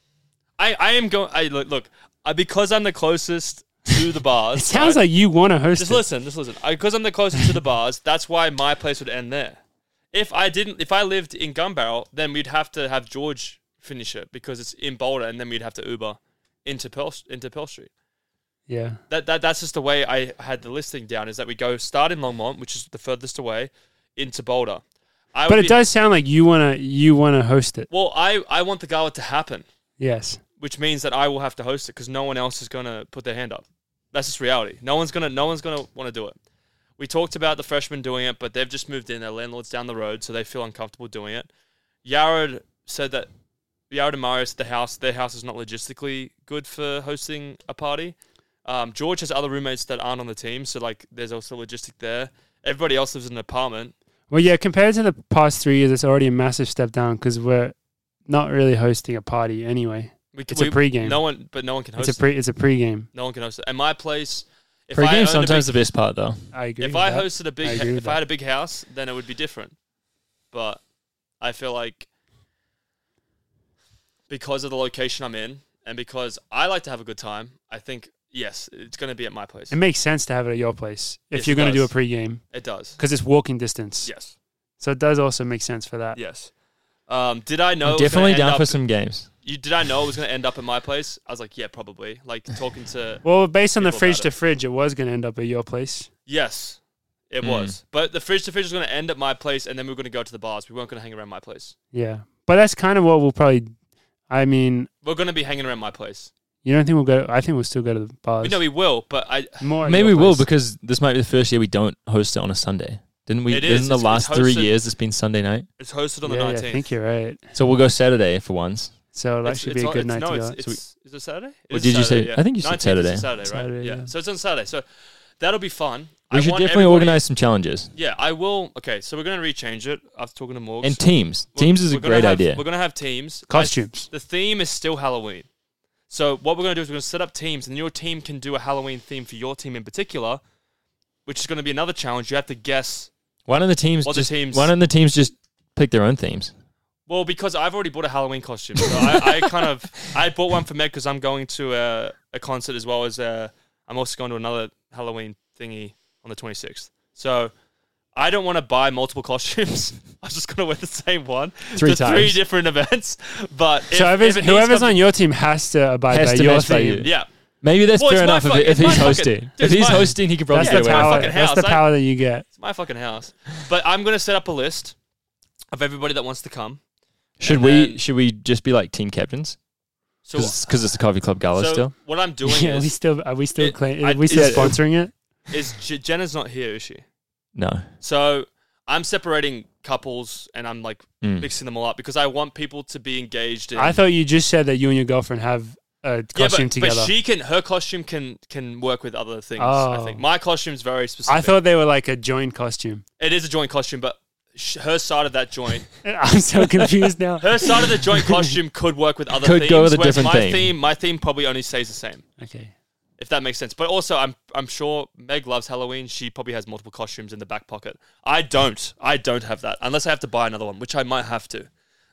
I, I am going. I look, look I, because I'm the closest to the bars. It sounds right? like you want to host Just it. listen, just listen. Because I'm the closest to the bars, that's why my place would end there. If I didn't, if I lived in Gun Barrel, then we'd have to have George finish it because it's in Boulder, and then we'd have to Uber into Pearl into Pearl Street. Yeah. That that that's just the way I had the listing down. Is that we go start in Longmont, which is the furthest away, into Boulder. I But would it be- does sound like you want to you want to host it. Well, I I want the gala to happen, Yes. which means that I will have to host it because no one else is gonna put their hand up. That's just reality. No one's gonna no one's gonna want to do it. We talked about the freshmen doing it, but they've just moved in. Their landlord's down the road, so they feel uncomfortable doing it. Yared said that Yared and Mario said the house their house is not logistically good for hosting a party. Um, George has other roommates that aren't on the team, so like there's also logistic there. Everybody else lives in an apartment. Well, yeah, compared to the past three years, it's already a massive step down because we're not really hosting a party anyway. We, It's we, a pregame. No one, but no one can host It's a pre. It's a pregame. it. No one can host it. And my place, if I Pre-game owned a sometimes big, the best part though. I agree. if with I that. hosted a I big, agree if with I had that. a big house, then it would be different. But I feel like because of the location I'm in, and because I like to have a good time, I think yes, it's going to be at my place. It makes sense to have it at your place if Yes, you're it going to do a does. pregame It does. because it's walking distance. Yes. So it does also make sense for that. Yes. Um, did I know? I'm it was gonna definitely end down up- for some games. You did I know it was going to end up at my place? I was like, yeah, probably. Like talking to Well, based on the People fridge about to it. fridge, it was going to end up at your place. yes, it Mm. was. But the fridge to fridge was going to end at my place, and then we were going to go to the bars. We weren't going to hang around my place. Yeah, but that's kind of what we'll probably. I mean, We're going to be hanging around my place. you don't think we'll go? I think we'll still go to the bars. We know we will, but I. More. at Maybe we your will place. because this might be the first year we don't host it on a Sunday. Didn't we? It is. Isn't the It's- last it's three hosted- years it's been Sunday night? It's hosted on the yeah, yeah, nineteenth. I think you're right. So we'll go Saturday for once. So that It's- should it's be a not- good it's- night no, to go. it's, it's, is it Saturday? It Or is did you Saturday, say- yeah. I think you said nineteenth is Saturday. a Saturday, right? Saturday, yeah. yeah. So it's on Saturday. So that'll be fun. We I should want definitely everybody- organize some challenges Yeah, I will. Okay, so we're going to rechange it after talking to Morgs. and teams. We're- Teams is a we're gonna great have- idea. We're going to have teams. Costumes. I- the theme is still Halloween. So what we're going to do is we're going to set up teams, and your team can do a Halloween theme for your team in particular, which is going to be another challenge. You have to guess. Why don't the teams What the just? teams- Why don't the teams just pick their own themes? Well, because I've already bought a Halloween costume, so I, I kind of I bought one for Meg because I'm going to a, a concert as well as uh, I'm also going to another Halloween thingy on the twenty-sixth. So I don't want to buy multiple costumes. I'm just going to wear the same one Three to three times. different events. But if, So if whoever's, it needs whoever's com- on your team has to abide Has by to your match by theme. you. yeah, Maybe that's Well, it's fair my enough if, fucking- if it's he's my hosting. fucking- If it's he's my- hosting, he could probably That's Yeah, the get away my power. with fucking it. That's the house. I- power that you get. it's my fucking house. But I'm going to set up a list of everybody that wants to come. Should And we? then- Should we just be like team captains? So, Because it's the Coffee Club Gala so still. what I'm doing Yeah, we is still are we still it- claim, I- are we still is- sponsoring it? is J- Jenna's not here, is she? No. So I'm separating couples and I'm like Mm. mixing them all up because I want people to be engaged in. I thought you just said that you and your girlfriend have a yeah, costume but, together. but she can. Her costume can can work with other things. I Oh. think my costume's very specific. I thought they were like a joint costume. it is a joint costume, but sh- her side of that joint, I'm so confused now. her side of the joint costume could work with other Could themes. go with a whereas different my theme. My theme probably only stays the same. Okay. If that makes sense. But also, I'm I'm sure Meg loves Halloween. She probably has multiple costumes in the back pocket. I don't. I don't have that unless I have to buy another one, which I might have to.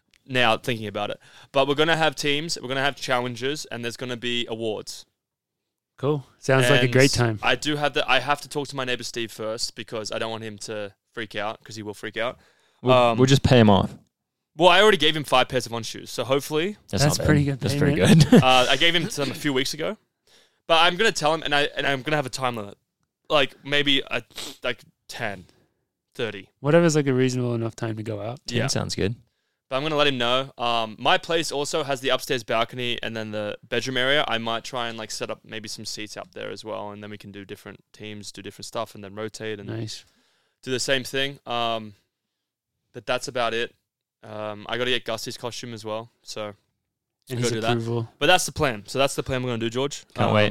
Now thinking about it, but we're gonna have teams. We're gonna have challenges, and there's gonna be awards. Cool. Sounds like a And great time. I do have the. I have to talk to my neighbor Steve first because I don't want him to freak out because he will freak out. We'll, Um, we'll just pay him off. Well, I already gave him five pairs of on shoes, so hopefully, That's, That's not bad. pretty good That's pretty payment. good. uh, I gave him some a few weeks ago. But I'm gonna tell him, and I and I'm gonna have a time limit, like maybe a like ten, thirty. Whatever's like a reasonable enough time to go out. Yeah. Ten sounds good. But I'm gonna let him know. Um, my place also has the upstairs balcony and then the bedroom area. I might try and like set up maybe some seats up there as well, and then we can do different teams, do different stuff, and then rotate and Nice. do the same thing. Um, but that's about it. Um, I got to get Gusty's costume as well. So, And Go his do that. approval. but that's the plan. So that's the plan we're gonna do, George. Can't Um, wait.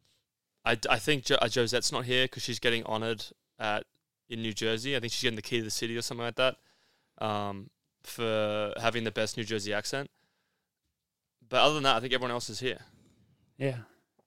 I, I think jo- uh, Josette's not here because she's getting honoured at in New Jersey. I think she's getting the key to the city or something like that. Um, for having the best New Jersey accent. But other than that, I think everyone else is here. Yeah.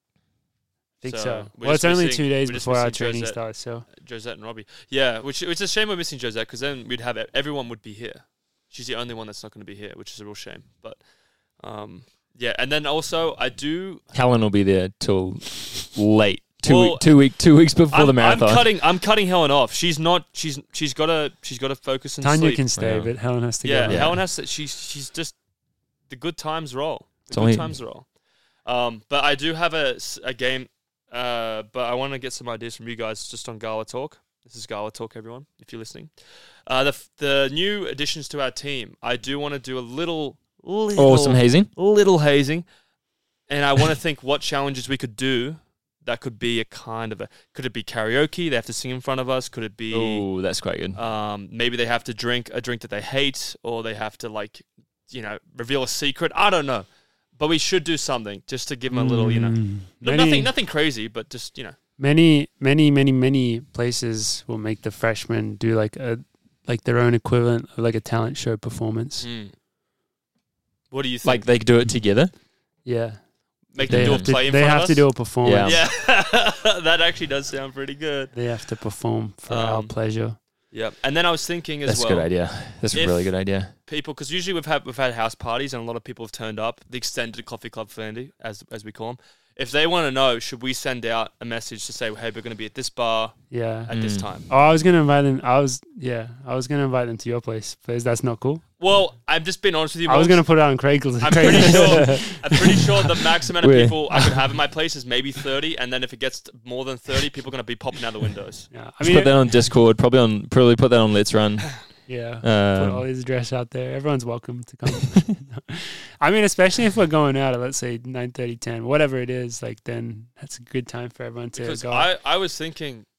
I think So, so. we're Well, just it's only missing- two days we're just before our missing training Josette. starts, so Josette and Robbie. Yeah, which it's a shame we're missing Josette because then we'd have everyone would be here. She's the only one that's not going to be here, which is a real shame. But um, yeah, and then also I do. Helen will be there till late. Two Well, week, two week, two weeks before I'm, the I'm marathon. cutting. I'm cutting Helen off. She's not. She's she's got to. She's got to focus and Tanya sleep. can stay, Yeah. but Helen has to Yeah, go. Yeah. Helen has to. She's she's just the good times roll. The It's good only- times roll. Um, but I do have a, s- a game. Uh, but I want to get some ideas from you guys just on Gala Talk. This is Gala Talk, everyone, if you're listening. Uh, the f- the new additions to our team. I do want to do a little little Or some hazing. little hazing, and I want to think what challenges we could do. That could be a kind of a. Could it be karaoke? They have to sing in front of us. Could it be? Oh, that's quite good. Um, maybe they have to drink a drink that they hate, or they have to like, you know, reveal a secret. I don't know, but we should do something just to give them a little, you know, Mm, no, many, nothing, nothing crazy, but just you know. Many, many, many, many places will make the freshmen do like a like their own equivalent of like a talent show performance. Mm. What do you think? Like they do it together. Yeah, Make they them do a have to, play in they front have of to us? do a performance. Yeah. Yeah, that actually does sound pretty good. They have to perform for our Um, pleasure. Yeah, and then I was thinking as That's well, a good idea. That's a If- really good idea. people, because usually we've had we've had house parties and a lot of people have turned up. The extended coffee club Flandy, as as we call them. If they want to know, should we send out a message to say, hey, we're going to be at this bar Yeah. at this Mm. time? Oh, I was gonna invite them. I was yeah. I was gonna invite them to your place. Please, that's not cool. Well, I'm just being honest with you. I was Morgs. gonna put it on Craigslist. I'm pretty sure. I'm pretty sure the max amount of We're- people I could have in my place is maybe thirty, and then if it gets more than thirty, people are going to be popping out the windows. Yeah, I Just mean, put that on Discord. Probably on. Probably put that on Let's Run. yeah. Put all Um, his address out there. Everyone's welcome to come. I mean, especially if we're going out at let's say nine thirty, ten, whatever it is. Like then that's a good time for everyone to Because go. I, I was thinking,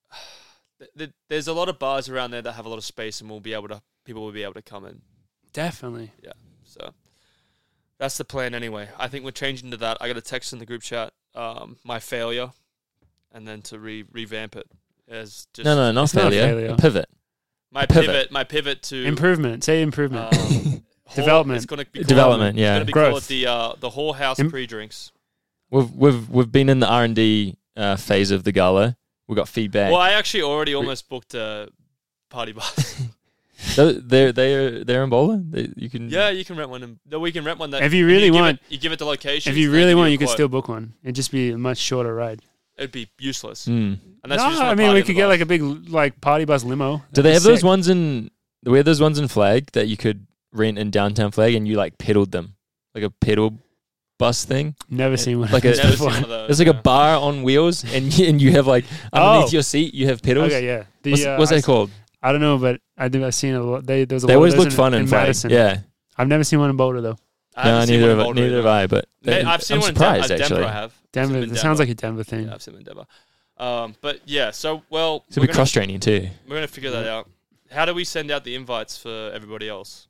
th- th- there's a lot of bars around there that have a lot of space, and we'll be able to people will be able to come in. Definitely. So that's the plan anyway. I think we're changing to that. I got a text in the group chat, um, my failure, and then to re- revamp it as just no, no, not It's not a failure. failure. A pivot. my pivot. pivot. My pivot to Improvement. Say improvement. um, Hall- Development. It's going to be called, Development. Yeah. It's going to be called Growth. the uh, the whole house Im- pre-drinks. We've we've we've been in the R and D uh, phase of the gala. We got feedback. Well, I actually already almost booked a party bus. They're they're they're, they're in Bowler. They, you can. Yeah, you can rent one. In, no, we can rent one. That If you really give want- it, you give it the location. if you really want, you could still book one. It'd just be a much shorter ride. It'd be useless. Mm. And that's no, usually I mean we could get like a big like party bus limo. Do That'd they be have those sick. ones in? Do we have those ones in Flag that you could rent in downtown Flag and you like pedaled them, like a pedal bus thing? Never seen one. Like of a- those Never seen before. one of those. There's like yeah. a bar on wheels, and you, and you have like underneath Oh. your seat you have pedals. Okay, yeah. The, What's, uh, what's I that s- called? I don't know, but I think I've seen a lot. They there's a They lot always of those look in, fun in, in Flag. Madison. Yeah, I've never seen one in Boulder though. I no, haven't seen neither one have, in Boulder neither have either. I. But May- uh, I've seen I'm one surprised in Denver. actually. Denver I have. Denver. Seen It them in sounds Denver. like a Denver thing. Yeah, I've seen them in Denver. Um, but yeah, so well, It's a we're bit gonna, cross training too. we're gonna figure that out. How do we send out the invites for everybody else?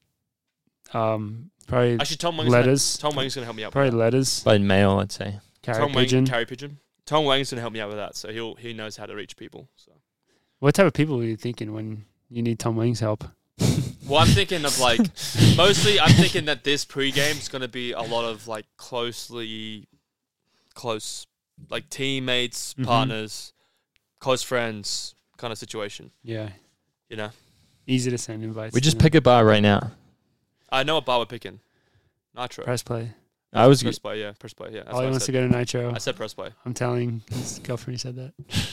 Um, probably Actually, Tom Wang's letters. Gonna, Tom Wang's gonna help me out. Probably with letters. By mail, I'd say. that. Carry Tom Wang, pigeon. carry pigeon. Tom Wang's gonna help me out with that, so he'll he knows how to reach people. So. What type of people are you thinking when you need Tom Wang's help? Well, I'm thinking of like mostly. I'm thinking that this pregame is going to be a lot of like closely, close, like teammates, Mhm. partners, close friends kind of situation. Yeah, You know, easy to send invites. We to just them. pick a bar right now. I know what bar we're picking. Nitro. press play. I was. Press play. Yeah, press play. Yeah, that's All he what I wants to said. go to Nitro. I said press play. I'm telling his girlfriend he said that.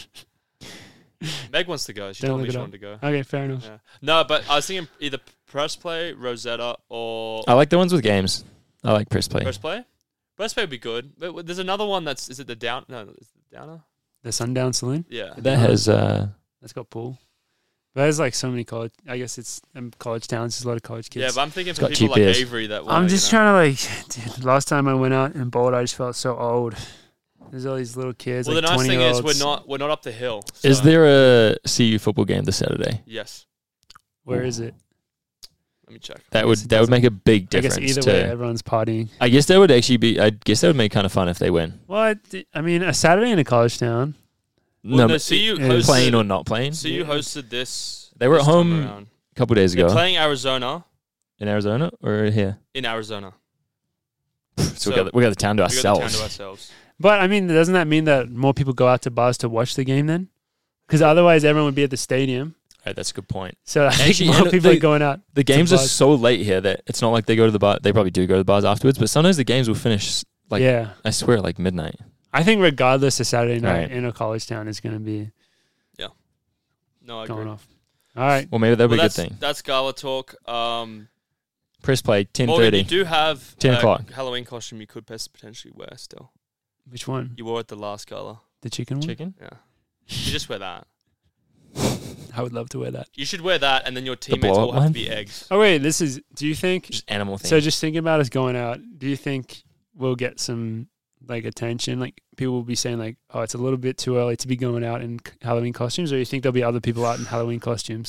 Meg wants to go. She Don't told me look it she up. wanted to go. Okay, fair enough. Yeah. No, but I was thinking either press play, Rosetta, or I like the ones with games. I like press play. press play. Press play would be good. But there's another one that's is it the down? No, is it the Downer? The Sundown Saloon. Yeah. That has. uh That's got pool. But there's like so many college. I guess it's um, college towns. There's a lot of college kids. Yeah, but I'm thinking for got people cheap like beers. Avery that wanna, I'm just you know, trying to like. Dude, last time I went out in Boulder, I just felt so old. There's all these little kids. Well, like the nice thing is twenty-year-olds. we're not we're not up the hill. Is so- there a C U football game this Saturday? Yes. Where is it? Let me check. That I would guess it that would doesn't- make a big I guess difference. either way, To, everyone's partying. I guess that would actually be. I guess that would make kind of fun if they win. What? I mean, a Saturday in a college town. Well, no, no, but C U it- hosted, playing or not playing. C U Yeah. hosted this. They were this at time home around. a couple days They're ago playing Arizona in Arizona or here. in Arizona. So, So we got the, we got the town to We got the town ourselves. to ourselves. But I mean, doesn't that mean that more people go out to bars to watch the game then? Because otherwise, everyone would be at the stadium. Right, that's a good point. So I think Actually, more and people the- are going out. The games are bars. so late here that it's not like they go to the bar. They probably do go to the bars afterwards, but sometimes the games will finish like yeah, I swear like midnight. I think regardless, a Saturday night Right. in a college town is going to be No, I going agree. off. All right. Well, maybe that'll Well, be a good that's, thing. that's Gala talk. Um, Press play ten Morgan, thirty. you do have ten a o'clock. Halloween costume you could pes- potentially wear still. Which one? You wore it the last Gala. The chicken one? Chicken. Yeah. You just wear that. I would love to wear that. You should wear that, and then your teammates blow-up all have one? to be eggs. Oh wait, this is. Do you think? Just animal thing. So just thinking about us going out, do you think we'll get some like attention? Like people will be saying like, "Oh, it's a little bit too early to be going out in c- Halloween costumes," or you think there'll be other people out in Halloween costumes?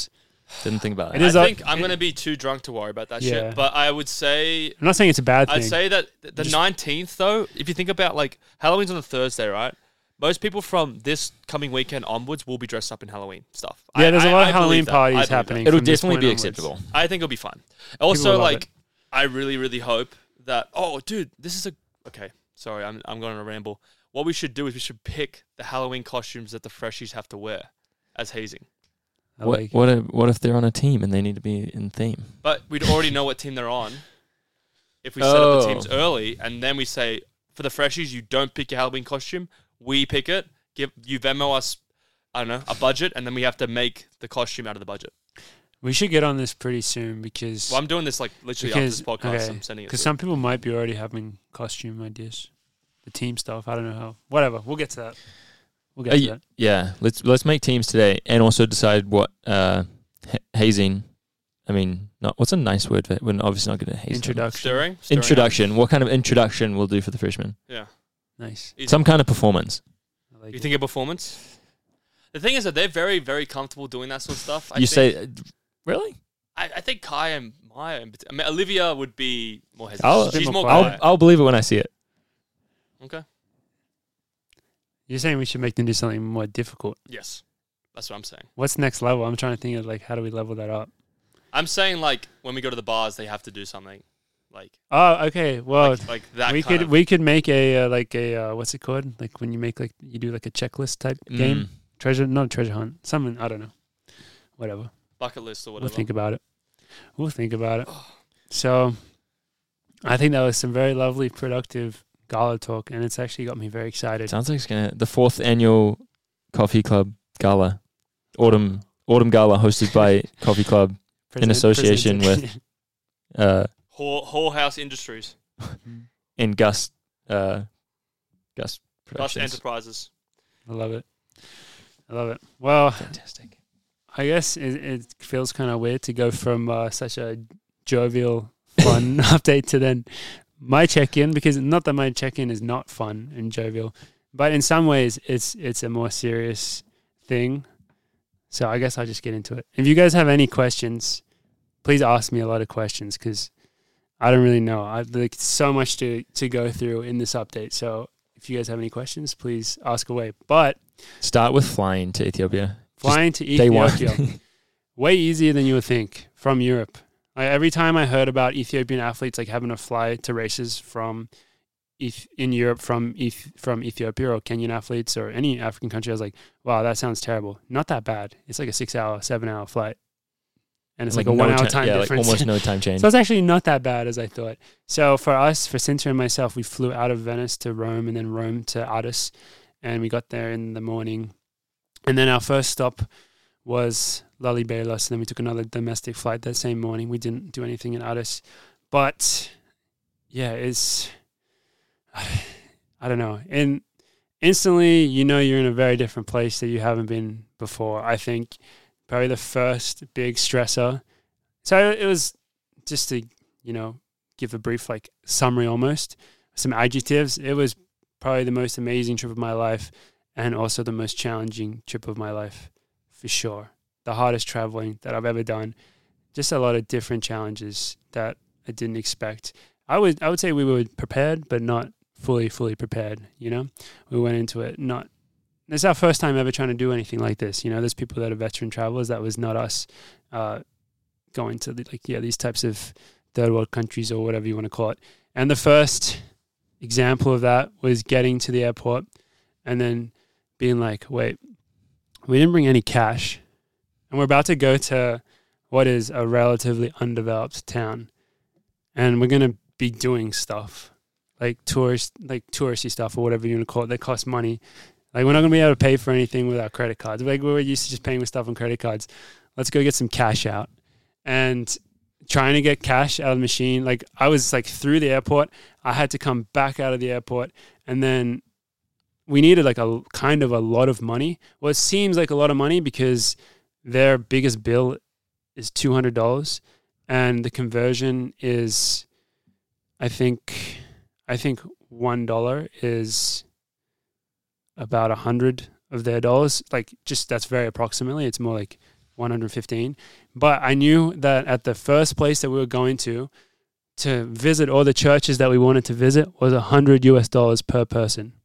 Didn't think about It it. is I a- think I'm gonna be too drunk to worry about that Yeah. shit. But I would say I'm not saying it's a bad thing. I'd say that th- the Just- nineteenth, though, if you think about like Halloween's on the Thursday, right? Most people from this coming weekend onwards will be dressed up in Halloween stuff. yeah, I- there's a I- lot I of Halloween believe that. I parties believe that. happening. It'll from this definitely point be onwards. acceptable. I think it'll be fun. will Also, love like, it. I really, really hope that. Oh, dude, this is a. Okay, sorry, I'm I'm going on a ramble. What we should do is we should pick the Halloween costumes that the freshies have to wear as hazing. I What like it. what if, what if they're on a team and they need to be in theme? But we'd already know what team they're on if we set up the Oh. teams early, and then we say for the freshies, you don't pick your Halloween costume. We pick it. Give you Venmo us, I don't know, a budget, and then we have to make the costume out of the budget. We should get on this pretty soon because Well, I'm doing this like literally because after this podcast. okay, I'm sending it. because to some people might be already having costume ideas, the team stuff. I don't know how. Whatever. We'll get to that. We'll get Uh, to y- that. Yeah, let's let's make teams today and also decide what uh, ha- hazing. I mean, not what's a nice word for it? We're obviously not going to haze them. Introduction. stirring. stirring up. Introduction. What kind of introduction we'll do for the freshmen? Yeah. Nice. Easy. Some kind of performance. I like You it. think of performance? The thing is that they're very, very comfortable doing that sort of stuff. I you think, say, really? I, I think Kai and Maya, in parti- I mean, Olivia would be more hesitant. I'll- She's Bit more more I'll quiet. I'll believe it when I see it. Okay. You're saying we should make them do something more difficult. Yes, that's what I'm saying. What's next level? I'm trying to think of like how do we level that up? I'm saying like when we go to the bars, they have to do something like Oh, okay. Well, like, like that. we kind could of, we could make a uh, like a uh, what's it called? Like when you make like you do like a checklist type game, Mm. treasure not a treasure hunt, something I don't know, whatever. bucket list or We'll whatever. think about it. We'll think about it. So, I think that was some very lovely, productive gala talk, and it's actually got me very excited. Sounds like it's gonna the fourth annual Coffee Club Gala, autumn autumn gala hosted by Coffee Club, Present- association presented- uh, Whole, Whole House Industries, and Gus, uh, Gus Gus Productions. Enterprises. I love it. I love it. Well, Fantastic. I guess it, it feels kind of weird to go from uh, such a jovial, fun update to then my check-in, because not that my check-in is not fun and jovial, but in some ways it's it's a more serious thing. So I guess I'll just get into it. If you guys have any questions, please ask me a lot of questions because I don't really know. I like so much to to go through in this update. So if you guys have any questions, please ask away. But Start with flying to Ethiopia. flying to Day one. Ethiopia, way easier than you would think from Europe. Like, every time I heard about Ethiopian athletes like having to fly to races from Eth- in Europe from Eth- from Ethiopia, or Kenyan athletes or any African country, I was like, wow, that sounds terrible. Not that bad. It's like a six-hour, seven-hour flight, and it's like, a no one-hour ti- time yeah, difference. like almost no time change. So it's actually not that bad as I thought. So for us, for Sinter and myself, we flew out of Venice to Rome and then Rome to Addis, and we got there in the morning. And then our first stop was Lallibelos, and then we took another domestic flight that same morning. We didn't do anything in Addis. But yeah, it's I don't know. And instantly, you know, you're in a very different place that you haven't been before. I think probably the first big stressor. So it was just to, you know, give a brief like summary almost, some adjectives. It was probably the most amazing trip of my life and also the most challenging trip of my life for sure. The hardest traveling that I've ever done. Just a lot of different challenges that I didn't expect. I would I would say we were prepared, but not fully, fully prepared, you know? We went into it not it's our first time ever trying to do anything like this. You know, there's people that are veteran travelers. That was not us uh, going to the, like, yeah, these types of third world countries or whatever you want to call it. And the first example of that was getting to the airport and then being like, wait, we didn't bring any cash. And we're about to go to what is a relatively undeveloped town. And we're going to be doing stuff like tourist, like touristy stuff or whatever you want to call it that costs money. Like, we're not going to be able to pay for anything with our credit cards. Like, we were used to just paying with stuff on credit cards. Let's go get some cash out. And trying to get cash out of the machine, like, I was like through the airport. I had to come back out of the airport. And then we needed like a kind of a lot of money. Well, it seems like a lot of money because their biggest bill is two hundred dollars. And the conversion is, I think, I think one dollar is about a hundred of their dollars. Like, just that's very approximately. It's more like one hundred fifteen. But I knew that at the first place that we were going to, to visit all the churches that we wanted to visit was one hundred U S dollars per person.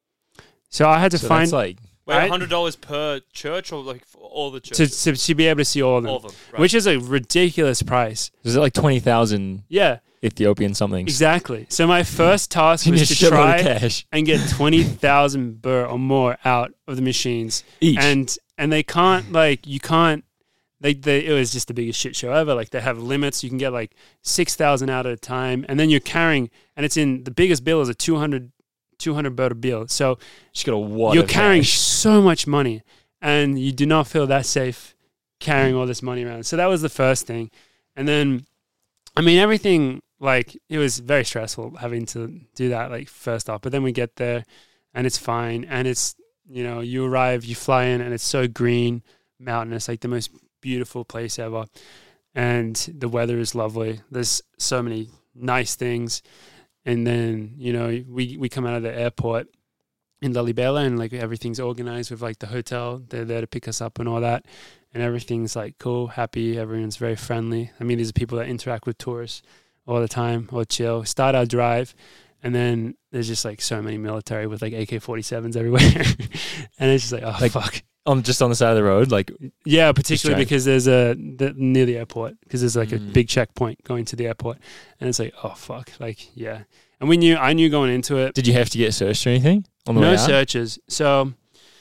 So I had to So find that's like Wait, I- one hundred dollars per church or like for all the churches? to, to to be able to see all of them, all of them. Right. which is a ridiculous price. is it like twenty thousand Yeah, Ethiopian something? exactly. So my first task You need was a to shitload of try cash and get twenty thousand birr or more out of the machines. each. And and they can't, like, you can't, they, they it was just the biggest shit show ever. Like, they have limits. You can get like six thousand out at a time. And then you're carrying, and it's in, the biggest bill is a two hundred, two hundred birr bill. So Just got a wad you're of carrying cash. so much money, and you do not feel that safe carrying all this money around. So that was the first thing. And then, I mean, everything, like, it was very stressful having to do that, like, first off. But then we get there, and it's fine. And it's, you know, you arrive, you fly in, and it's so green, mountainous, like the most beautiful place ever. And the weather is lovely. There's so many nice things. And then, you know, we, we come out of the airport in Lalibela, and like everything's organized with like the hotel. They're there to pick us up and all that. And everything's like cool, happy. Everyone's very friendly. I mean, these are people that interact with tourists all the time or chill. Start our drive, and then there's just like so many military with like A K forty-sevens everywhere. And it's just like, oh, Like- fuck. on just on the side of the road, like Yeah, particularly driving. because there's a the, near the airport, because there's like a Mm. big checkpoint going to the airport, and it's like, oh fuck, like yeah. And we knew, I knew going into it, did you have to get searched or anything on the no way out? searches. So,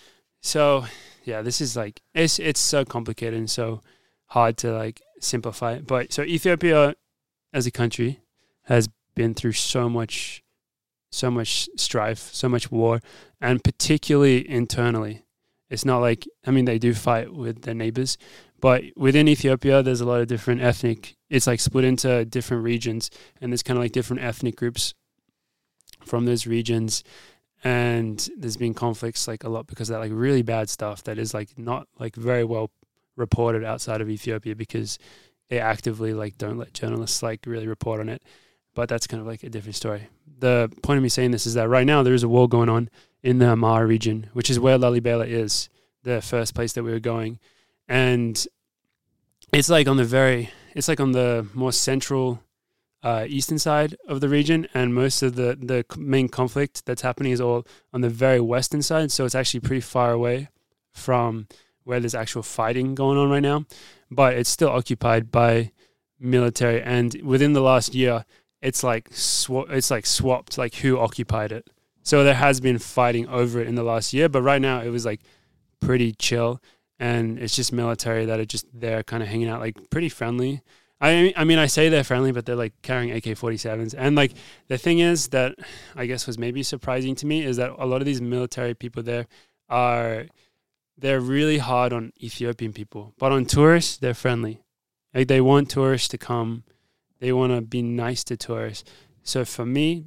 so yeah, this is like it's it's so complicated and so hard to like simplify it. But so Ethiopia, as a country, has been through so much, so much strife, so much war, and particularly internally. It's not like, I mean, they do fight with their neighbors, but within Ethiopia, there's a lot of different ethnic, it's like split into different regions, and there's kind of like different ethnic groups from those regions. And there's been conflicts like a lot because of that, like really bad stuff that is like not like very well reported outside of Ethiopia, because they actively like don't let journalists like really report on it. But that's kind of like a different story. The point of me saying this is that right now there is a war going on in the Amhara region, which is where Lalibela is, the first place that we were going. And it's like on the very, it's like on the more central uh, eastern side of the region, and most of the, the main conflict that's happening is all on the very western side. So it's actually pretty far away from where there's actual fighting going on right now, but it's still occupied by military. And within the last year, it's like swa- it's like swapped, like who occupied it. So there has been fighting over it in the last year, but right now it was like pretty chill, and it's just military that are just there kind of hanging out, like pretty friendly. I I mean, I say they're friendly, but they're like carrying A K forty-sevens. And like the thing is that I guess was maybe surprising to me is that a lot of these military people there are, they're really hard on Ethiopian people, but on tourists, they're friendly. Like they want tourists to come. They want to be nice to tourists. So for me,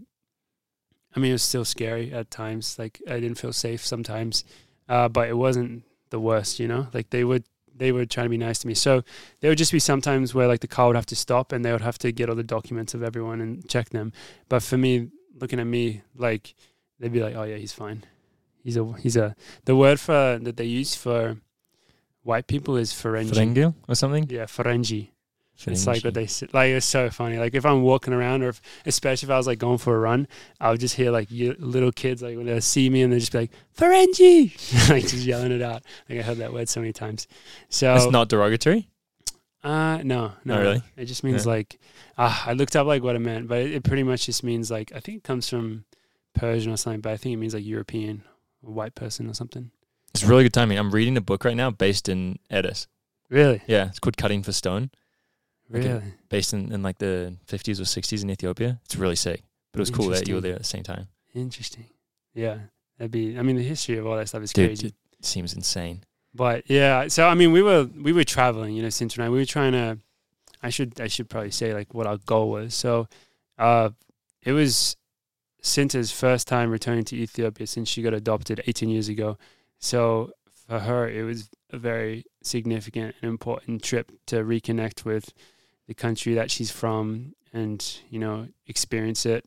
I mean, it was still scary at times. Like I didn't feel safe sometimes, uh, but it wasn't the worst, you know. Like they would, they would try to be nice to me. So there would just be sometimes where like the car would have to stop, and they would have to get all the documents of everyone and check them. But for me, looking at me, like they'd be like, "Oh yeah, he's fine. He's a he's a." The word for that they use for white people is Ferengi. Ferengi or something? Yeah, Ferengi. It's like Ferengi. what they say. Like it's so funny. Like if I'm walking around, or if, especially if I was like going for a run, I would just hear like y- little kids like when they see me and they just be like Ferengi, like just yelling it out. Like I heard that word so many times. So It's not derogatory? uh no, no, Oh, really? It just means Yeah. like uh, I looked up like what it meant, but it, it pretty much just means like, I think it comes from Persian or something, but I think it means like European or white person or something. It's really good timing. I'm reading a book right now based in Edis. Really, Yeah, it's called Cutting for Stone, like really. a- based in, in like the fifties or sixties in Ethiopia. It's really sick. But it was cool that you were Interesting. there at the same time. Interesting. Yeah, that'd be. I mean, the history of all that stuff is Dude, crazy. it seems insane. But yeah, so I mean, we were we were traveling, you know, Sintra and I. We were trying to. I should I should probably say like what our goal was. So, uh, it was Sinta's first time returning to Ethiopia since she got adopted eighteen years ago. So for her, it was a very significant and important trip to reconnect with the country that she's from, and you know, experience it.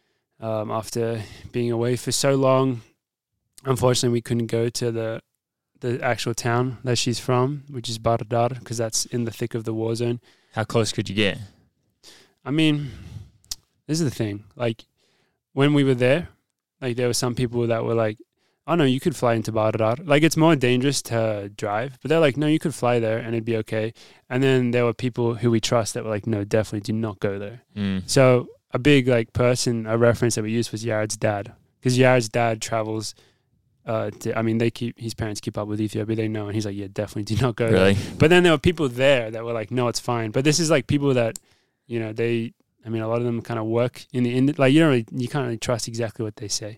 Um, after being away for so long, unfortunately, we couldn't go to the the actual town that she's from, which is Baradar, because that's in the thick of the war zone. How close could you get? I mean, this is the thing. Like, when we were there, like, there were some people that were like, oh, no, you could fly into Baradar. Like, it's more dangerous to drive. But they're like, no, you could fly there and it'd be okay. And then there were people who we trust that were like, no, definitely do not go there. Mm. So a big, like, person, a reference that we used was Yared's dad. Because Yared's dad travels, uh, to, I mean, they keep, his parents keep up with Ethiopia. They know. And he's like, yeah, definitely do not go Really? there. But then there were people there that were like, no, it's fine. But this is like people that, you know, they, I mean, a lot of them kind of work in the, in, like, you don't really, you can't really trust exactly what they say.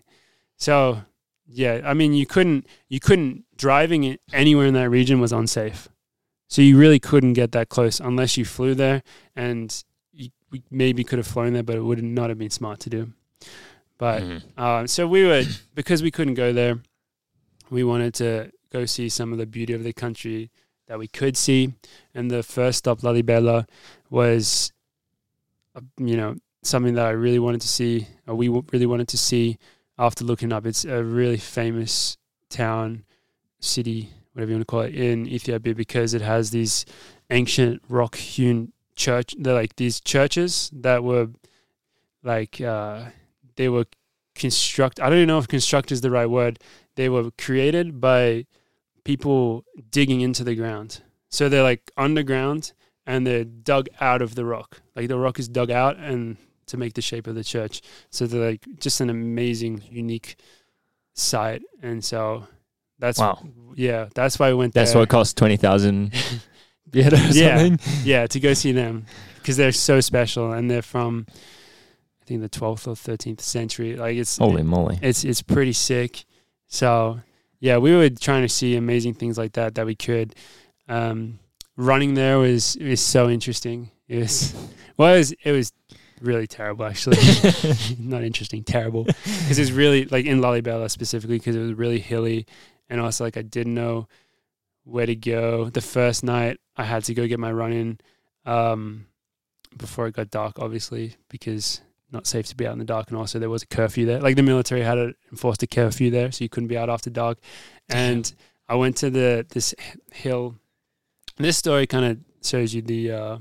So, yeah, I mean, you couldn't, you couldn't, driving it anywhere in that region was unsafe. So you really couldn't get that close unless you flew there, and you, we maybe could have flown there, but it would not have been smart to do. But, Mhm. uh, so we were, because we couldn't go there, we wanted to go see some of the beauty of the country that we could see. And the first stop, Lalibela, was, uh, you know, something that I really wanted to see, or we w- really wanted to see after looking up. It's a really famous town, city, whatever you want to call it, in Ethiopia, because it has these ancient rock-hewn church. They're like these churches that were like, uh, they were construct. I don't even know if construct is the right word. They were created by people digging into the ground. So they're like underground and they're dug out of the rock. Like the rock is dug out and to make the shape of the church. So they're like just an amazing, unique site. And so that's, Wow. yeah, that's why we went That's there. what cost twenty thousand yeah, or Yeah. something. Yeah, to go see them, because they're so special and they're from, I think, the twelfth or thirteenth century. Like it's, Holy moly. it's, it's pretty sick. So yeah, we were trying to see amazing things like that, that we could. Um, running there was, was so interesting. It was, well, it was, it was really terrible, actually. Not interesting, terrible. Because it's really, like in Lalibela specifically, because it was really hilly. And also, like, I didn't know where to go. The first night, I had to go get my run in um, before it got dark, obviously, because not safe to be out in the dark. And also, there was a curfew there. Like, the military had a, enforced a curfew there, so you couldn't be out after dark. And I went to the this hill. This story kind of shows you the uh,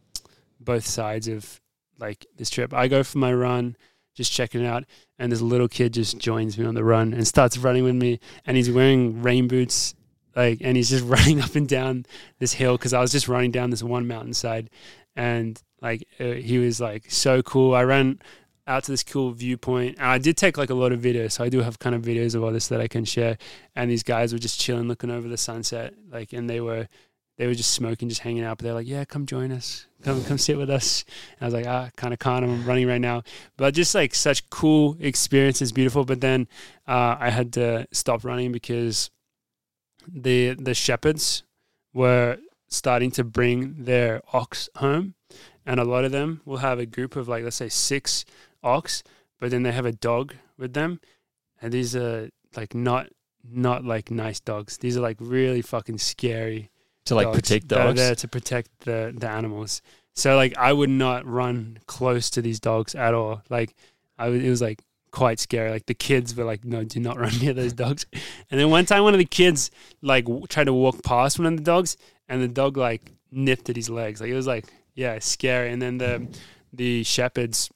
both sides of, like, this trip. I go for my run, just checking it out, and this little kid just joins me on the run and starts running with me, and he's wearing rain boots, like, and he's just running up and down this hill, because I was just running down this one mountainside, and like uh, he was like so cool. I ran out to this cool viewpoint, and I did take like a lot of videos, so I do have kind of videos of all this that I can share. And these guys were just chilling, looking over the sunset, like, and they were they were just smoking, just hanging out. But they're like, yeah, come join us. Come come sit with us. And I was like, ah, kind of can't. I'm running right now. But just like such cool experiences, beautiful. But then uh, I had to stop running because the the shepherds were starting to bring their ox home. And a lot of them will have a group of, like, let's say six ox, but then they have a dog with them. And these are like not not like nice dogs. These are like really fucking scary. To like dogs protect that are dogs. there to protect the, the animals. So like I would not run close to these dogs at all. Like I was, it was like quite scary. Like the kids were like, no, do not run near those dogs. And then one time one of the kids like w- tried to walk past one of the dogs, and the dog like nipped at his legs. Like it was like, yeah, scary. And then the the shepherds,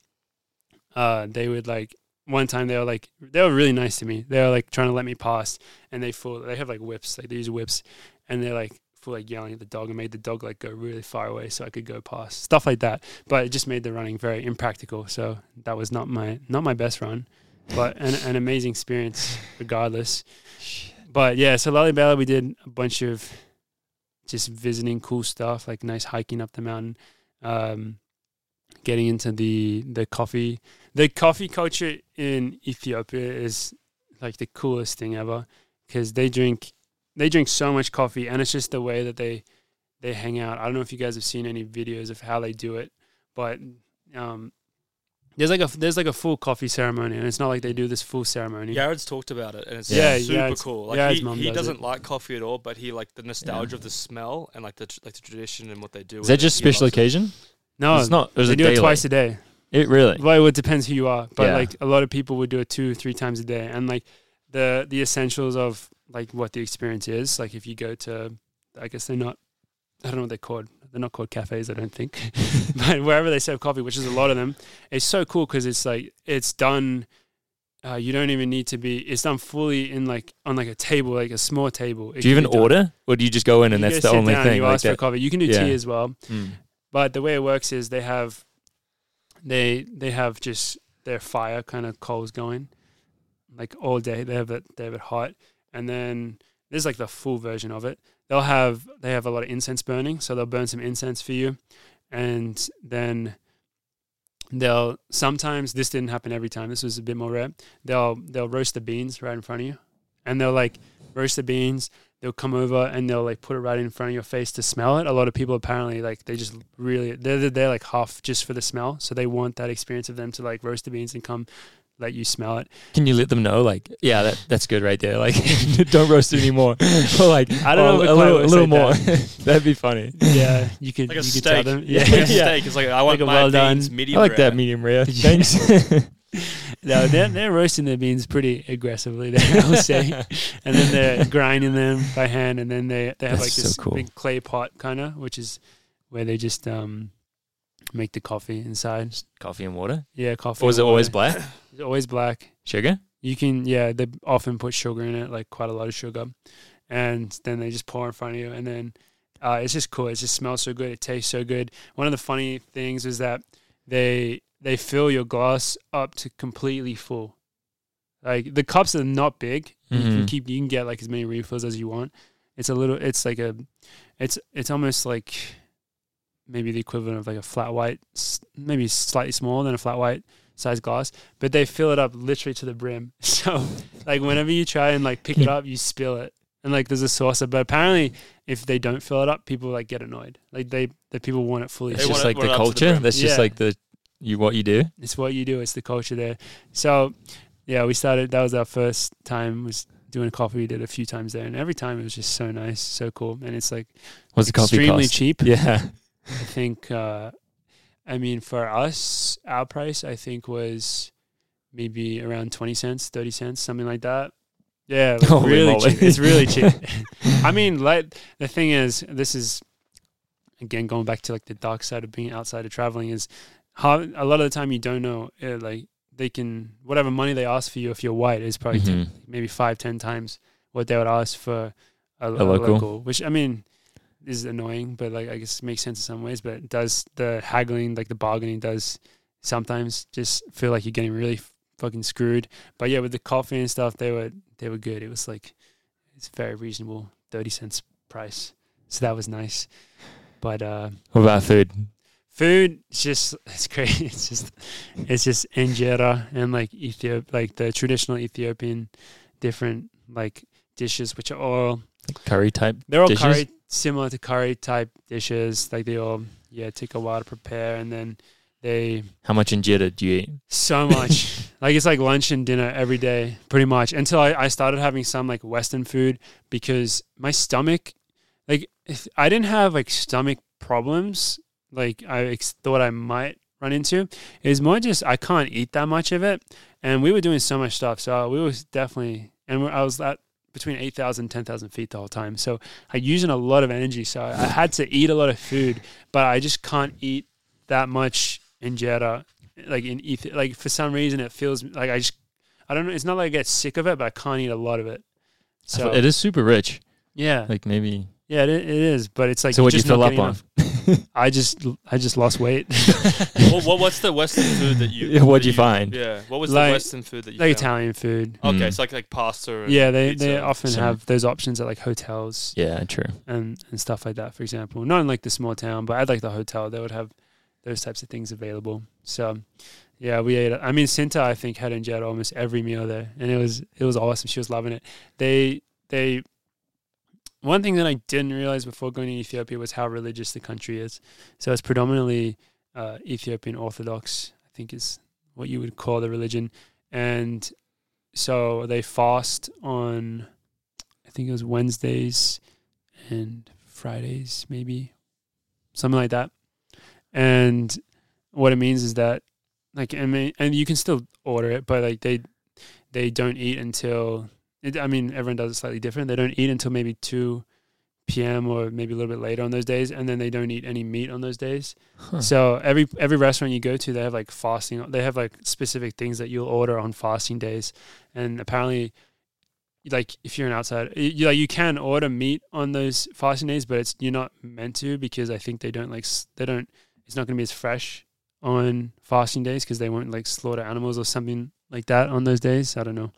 uh, they would like, one time they were like, they were really nice to me. They were like trying to let me pass, and they full, they have like whips, like they use whips, and they're like full like yelling at the dog, and made the dog like go really far away so I could go past, stuff like that. But it just made the running very impractical. So that was not my not my best run, but an, an amazing experience regardless. But yeah, so Lalibela, we did a bunch of just visiting cool stuff, like nice hiking up the mountain, um, getting into the the coffee. The coffee culture in Ethiopia is like the coolest thing ever, because they drink they drink so much coffee, and it's just the way that they they hang out. I don't know if you guys have seen any videos of how they do it, but um, there's like a there's like a full coffee ceremony, and it's not like they do this full ceremony. Yared's talked about it, and it's Yeah, super Yared's- cool. Like Yared's he, mum he does doesn't it. like coffee at all, but he like the nostalgia of the smell and like the tr- like the tradition and what they do. Is with that it, just he special loves it. occasion? No, It's not. It was they a do daily. it twice a day. It really. Well, it depends who you are, but Yeah. like a lot of people would do it two, three times a day, and like the the essentials of like what the experience is. Like if you go to, I guess they're not, I don't know what they're called. They're not called cafes, I don't think. But wherever they serve coffee, which is a lot of them, it's so cool because it's like, it's done, uh, you don't even need to be, it's done fully in like, on like a table, like a small table. It Do you can even be done- order, or do you just go in and you that's go the sit only down and thing? You Like ask for that? coffee. You can do Yeah. tea as well. Mm. But the way it works is they have, they they have just their fire kind of coals going, like all day. They have it they have it hot, and then there's like the full version of it. They'll have they have a lot of incense burning, so they'll burn some incense for you, and then they'll sometimes this didn't happen every time. This was a bit more rare. They'll they'll roast the beans right in front of you, and they'll like roast the beans. They'll come over and they'll like put it right in front of your face to smell it. A lot of people apparently like they just really they're they're like half just for the smell, so they want that experience of them to like roast the beans and come let you smell it. Can you let them know, like, yeah, that, that's good right there. Like, don't roast it anymore. Or like, I don't oh, know if it a quite little, a works little like more. that. That'd be funny. Yeah, you could Like a you could tell steak. them. Yeah, Yeah, like a steak. It's like I want Like a my well done- beans medium I like rare. that medium rare. Yeah. Thanks. no, they're they're roasting their beans pretty aggressively there, I would say, and then they're grinding them by hand, and then they they have That's like this so cool. big clay pot kind of, which is where they just um make the coffee inside. Coffee and water. Yeah, coffee. Or was it and always water. black? It's always black. Sugar? You can, yeah, they often put sugar in it, like quite a lot of sugar. And then they just pour in front of you. And then uh, it's just cool. It just smells so good. It tastes so good. One of the funny things is that they they fill your glass up to completely full. Like the cups are not big. You can Mhm. keep, you can get like as many refills as you want. It's a little, it's like a, it's, it's almost like maybe the equivalent of like a flat white, s- maybe slightly smaller than a flat white size glass, but they fill it up literally to the brim. So like whenever you try and like pick it up, you spill it. And like there's a saucer, but apparently if they don't fill it up, people like get annoyed. Like they, the people want it fully. It's They filled. just want it- like the want it up to the culture. brim. That's just Yeah. like the you what you do. It's what you do. It's the culture there. So yeah, we started, that was our first time was doing coffee. We did a few times there, and every time it was just so nice, so cool. And it's like What's the coffee extremely cost? cheap. Yeah. I think, uh, I mean, for us, our price, I think, was maybe around twenty cents, thirty cents, something like that. Yeah, like Holy really moly. cheap. It's really cheap. I mean, like, the thing is, this is, again, going back to like the dark side of being outside of traveling is how a lot of the time you don't know, uh, like, they can, whatever money they ask for you if you're white is probably Mhm. ten, maybe five, ten times what they would ask for a, a local. local, which, I mean, is annoying, but like I guess it makes sense in some ways. But it does the haggling, like the bargaining, does sometimes just feel like you're getting really f- fucking screwed. But yeah, with the coffee and stuff, they were they were good. It was like it's very reasonable, thirty cents price, so that was nice. But uh, What about food? food, it's just it's great. It's just it's just injera and like Ethiop, like the traditional Ethiopian, different like dishes, which are all Curry type. they're all dishes? curry, similar to curry type dishes. Like they all, yeah, take a while to prepare, and then they How much injera do you eat? so much. Like it's like lunch and dinner every day, pretty much. Until I, I started having some like Western food because my stomach, like if I didn't have like stomach problems, like I ex- thought I might run into. It was more just I can't eat that much of it, and we were doing so much stuff, so we was definitely, and I was at between eight thousand, ten thousand feet the whole time. So I using a lot of energy. So I had to eat a lot of food, but I just can't eat that much injera. Like in Ethi- like for some reason it feels like I just, I don't know. It's not like I get sick of it, but I can't eat a lot of it. So it is super rich. yeah, Like maybe. yeah, it, it is. But it's like So you're what'd you just fill not up getting on? enough. I just I just lost weight. what, what, what's the Western food that you? Yeah, what'd that you find? Yeah. What was Like- the Western food that you? Like found? Italian food. Okay, Mm. so like like pasta. And Yeah, they, pizza. they often Some- have those options at like hotels Yeah, true. and, and stuff like that, for example. Not in like the small town, but at like the hotel, they would have those types of things available. So yeah, we ate. I mean, Sinta, I think, had injera almost every meal there, and it was it was awesome. She was loving it. They they one thing that I didn't realize before going to Ethiopia was how religious the country is. So it's predominantly uh, Ethiopian Orthodox, I think is what you would call the religion. And so they fast on, I think it was Wednesdays and Fridays, maybe, something like that. And what it means is that, like, I mean, and you can still order it, but like they they don't eat until it, I mean, everyone does it slightly different. They don't eat until maybe two p.m. or maybe a little bit later on those days, and then they don't eat any meat on those days. Huh. So every every restaurant you go to, they have like fasting. They have like specific things that you'll order on fasting days, and apparently, like if you're an outsider, you like you can order meat on those fasting days, but it's you're not meant to because I think they don't like s- they don't. It's not going to be as fresh on fasting days because they won't like slaughter animals or something like that on those days. I don't know.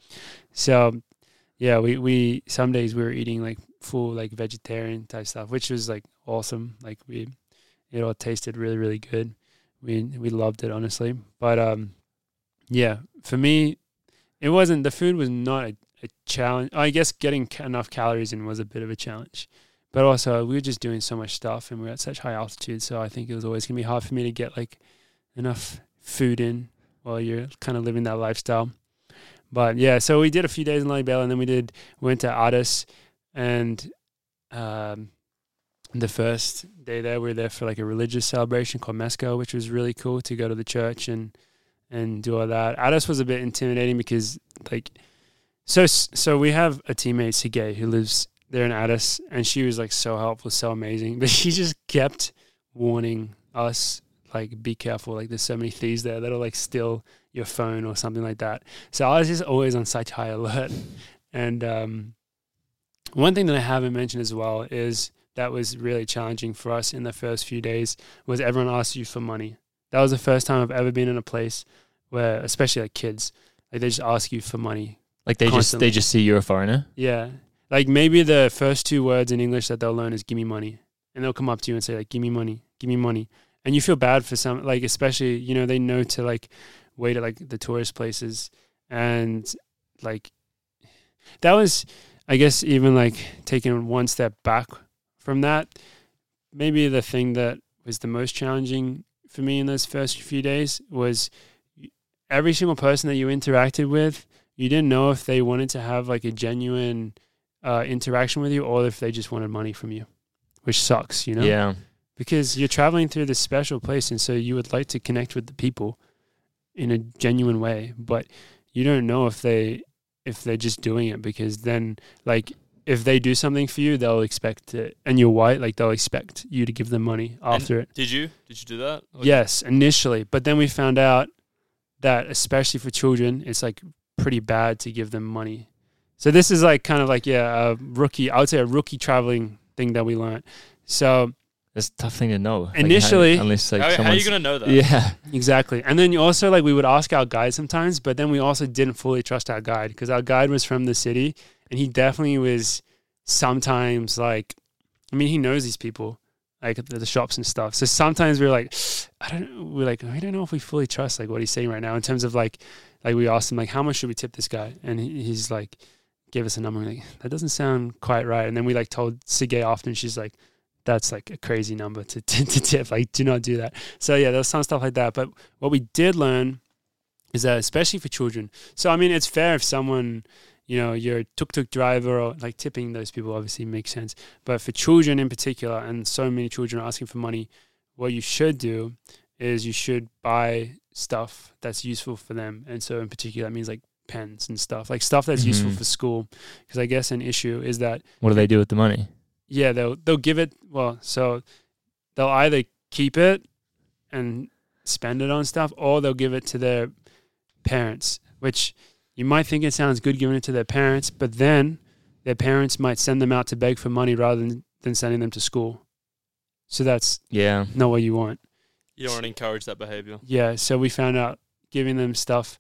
So yeah, we we some days we were eating like full like vegetarian type stuff, which was like awesome. Like we, it all tasted really really good. We we loved it honestly. But um, yeah, for me, it wasn't the food was not a, a challenge. I guess getting ca- enough calories in was a bit of a challenge. But also we were just doing so much stuff and we were at such high altitude, so I think it was always gonna be hard for me to get like enough food in while you're kind of living that lifestyle. But yeah, so we did a few days in Lalibela, and then we did we went to Addis, and um, the first day there we were there for like a religious celebration called Mesco, which was really cool to go to the church and and do all that. Addis was a bit intimidating because like so so we have a teammate Sige who lives there in Addis, and she was like so helpful, so amazing, but she just kept warning us like be careful, like there's so many thieves there that'll like steal your phone or something like that. So I was just always on such high alert. And um, one thing that I haven't mentioned as well is that was really challenging for us in the first few days was everyone asked you for money. That was the first time I've ever been in a place where, especially like kids, like they just ask you for money. Like they Constantly. just they just see you're a foreigner. Yeah. Like maybe the first two words in English that they'll learn is give me money. And they'll come up to you and say like, give me money, give me money. And you feel bad for some, like, especially, you know, they know to like wait at like the tourist places. And like, that was, I guess, even like taking one step back from that, maybe the thing that was the most challenging for me in those first few days was every single person that you interacted with, you didn't know if they wanted to have like a genuine uh, interaction with you or if they just wanted money from you, which sucks, you know? Yeah. Because you're traveling through this special place, and so you would like to connect with the people in a genuine way, but you don't know if they if they're just doing it because then, like, if they do something for you, they'll expect it, and you're white, like they'll expect you to give them money after And it. Did you? Did you do that? Or Yes, initially, but then we found out that especially for children, it's like pretty bad to give them money. So this is like kind of like yeah, a rookie. I would say a rookie traveling thing that we learned. So. That's a tough thing to know. Like, Initially- how, unless like How, how are someone's you gonna know that? yeah. Exactly. And then you also, like, we would ask our guide sometimes, but then we also didn't fully trust our guide because our guide was from the city and he definitely was sometimes like, I mean, he knows these people, like at the, the shops and stuff. So sometimes we we're like, I don't know, we're like, I don't know if we fully trust like what he's saying right now in terms of like, like we asked him, like, how much should we tip this guy? And he, he's like, gave us a number. And we're like, that doesn't sound quite right. And then we like told Sige often, she's like, that's like a crazy number to, to, to tip. Like, do not do that. So yeah, there was some stuff like that. But what we did learn is that, especially for children. So, I mean, it's fair if someone, you know, you're a tuk-tuk driver or like tipping those people obviously makes sense. But for children in particular, and so many children are asking for money, what you should do is you should buy stuff that's useful for them. And so in particular, that means like pens and stuff, like stuff that's useful Mhm. for school. Because I guess an issue is that What do they do with the money? yeah, they'll they'll give it. Well, so they'll either keep it and spend it on stuff, or they'll give it to their parents. Which you might think it sounds good giving it to their parents, but then their parents might send them out to beg for money rather than, than sending them to school. So that's Yeah. not what you want. You don't want to encourage that behavior. Yeah, so we found out giving them stuff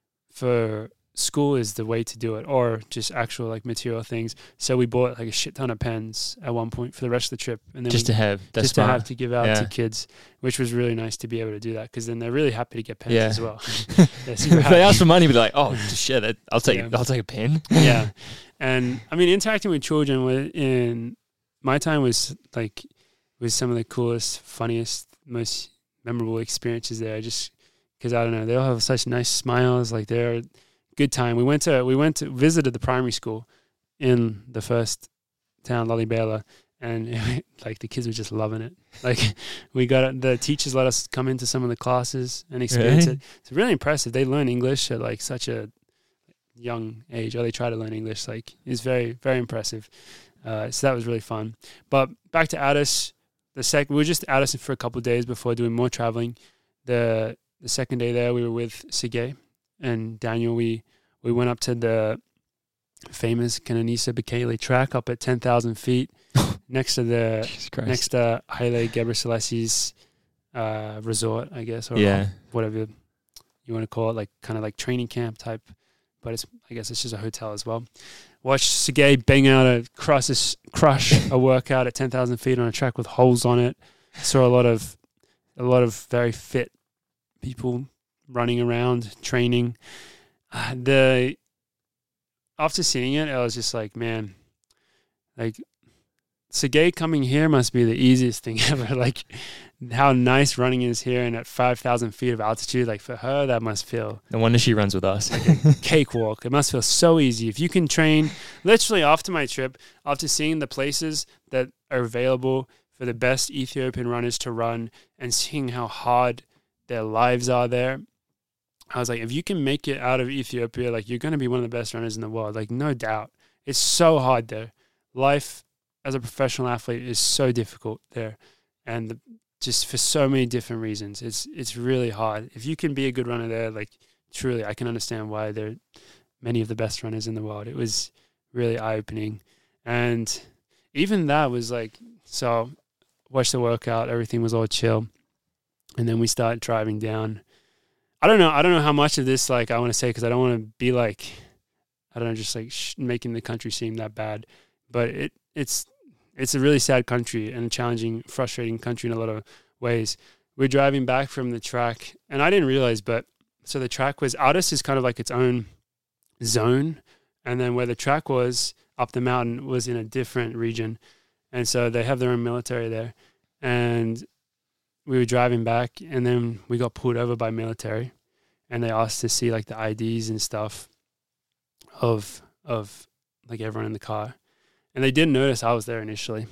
for school is the way to do it, or just actual like material things. So we bought like a shit ton of pens at one point for the rest of the trip, and then Just we, to have. That's just to smart. have to give out Yeah. to kids, which was really nice to be able to do that because then they're really happy to get pens Yeah. as well. They're super if they ask happy. for money, be like, oh, just share that. I'll take. Yeah. I'll take a pen. Yeah, and I mean interacting with children wa- in my time was like was some of the coolest, funniest, most memorable experiences there. Just because I don't know, they all have such nice smiles. Like they're a good time. We went to we went to visited the primary school in the first town, Lalibela, and like the kids were just loving it. Like we got the teachers let us come into some of the classes and experience Really? it. It's really impressive. They learn English at like such a young age, or they try to learn English, like is very, very impressive. Uh, so that was really fun. But back to Addis, the sec we were just at Addis for a couple of days before doing more traveling. The the second day there, we were with Sergey and Daniel. We we went up to the famous Kenenisa Bekele track up at ten thousand feet, next to the next to Haile Gebrselassie uh, resort, I guess, or yeah. whatever you want to call it, like kind of like training camp type. But it's I guess it's just a hotel as well. Watched Sergey bang out a crush, a, crush a workout at ten thousand feet on a track with holes on it. Saw a lot of a lot of very fit people running around, training. Uh, the after seeing it, I was just like, man, like Sergey coming here must be the easiest thing ever. Like how nice running is here, and at five thousand feet of altitude, like for her, that must feel no wonder she runs with us. Cakewalk. It must feel so easy. If you can train, literally after my trip, after seeing the places that are available for the best Ethiopian runners to run and seeing how hard their lives are there, I was like, if you can make it out of Ethiopia, like you're going to be one of the best runners in the world. Like no doubt. It's so hard there. Life as a professional athlete is so difficult there. And the, just for so many different reasons, it's it's really hard. If you can be a good runner there, like truly, I can understand why they're many of the best runners in the world. It was really eye-opening. And even that was like, so watched the workout, everything was all chill. And then we started driving down. I don't know. I don't know how much of this, like, I want to say, because I don't want to be like, I don't know, just like sh- making the country seem that bad. But it it's it's a really sad country and a challenging, frustrating country in a lot of ways. We're driving back from the track, and I didn't realize, but so the track was, Addis is kind of like its own zone, and then where the track was up the mountain was in a different region. And so they have their own military there. And we were driving back, and then we got pulled over by military, and they asked to see like the I Ds and stuff of of like everyone in the car. And they didn't notice I was there initially.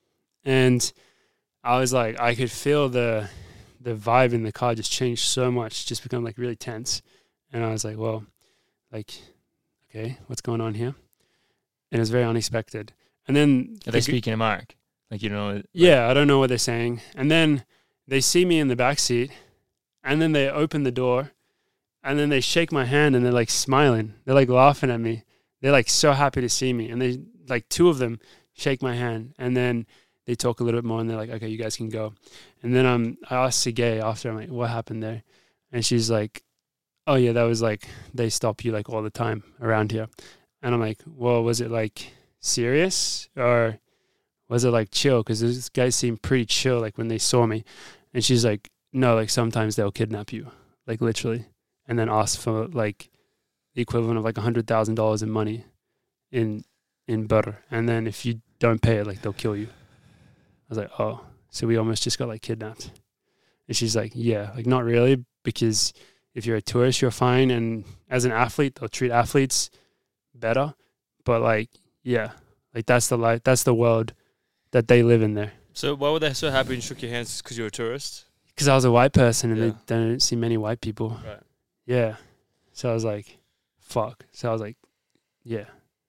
And I was like, I could feel the the vibe in the car just change so much, just become like really tense. And I was like, well, like, okay, what's going on here? And it was very unexpected. And then Are they speaking Amharic? Like, you know, like, yeah, I don't know what they're saying. And then they see me in the back seat, and then they open the door, and then they shake my hand, and they're like smiling. They're like laughing at me. They're like so happy to see me. And they, like two of them shake my hand, and then they talk a little bit more, and they're like, okay, you guys can go. And then um, I asked Sergey after, I'm like, what happened there? And she's like, oh yeah, that was like, they stop you like all the time around here. And I'm like, well, was it like serious, or was it like chill? Because those guys seemed pretty chill, like when they saw me. And she's like, no, like sometimes they'll kidnap you, like literally, and then ask for like the equivalent of like a hundred thousand dollars in money in in butter, and then if you don't pay it, like they'll kill you. I was like, oh, so we almost just got like kidnapped. And she's like, yeah, like not really, because if you're a tourist, you're fine, and as an athlete, they'll treat athletes better. But like, yeah, like that's the life, that's the world that they live in there. So why were they so happy and shook your hands? Because you're a tourist? Because I was a white person, and Yeah. they, they don't see many white people. Right. Yeah. So I was like, fuck. So I was like, yeah.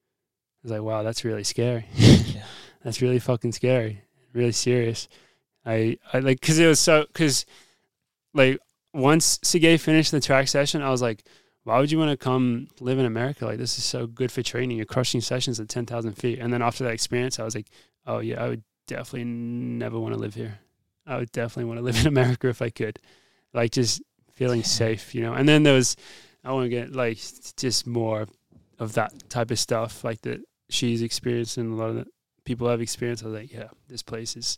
I was like, wow, that's really scary. Yeah. That's really fucking scary. Really serious. I, I like, because it was so, because like once Sergey finished the track session, I was like, why would you want to come live in America? Like, this is so good for training. You're crushing sessions at ten thousand feet. And then after that experience, I was like, oh yeah, I would definitely never want to live here. I would definitely want to live in America if I could. Like, just feeling safe, you know? And then there was, I want to get like just more of that type of stuff, like that she's experienced and a lot of the people have experienced. I was like, yeah, this place is,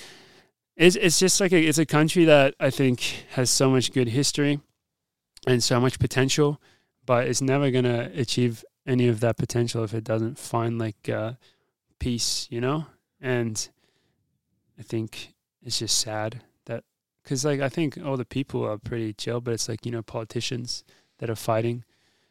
it's, it's just like, a, it's a country that I think has so much good history and so much potential, but it's never going to achieve any of that potential if it doesn't find like uh, peace, you know? And I think it's just sad that, because like I think all the people are pretty chill, but it's like, you know, politicians that are fighting.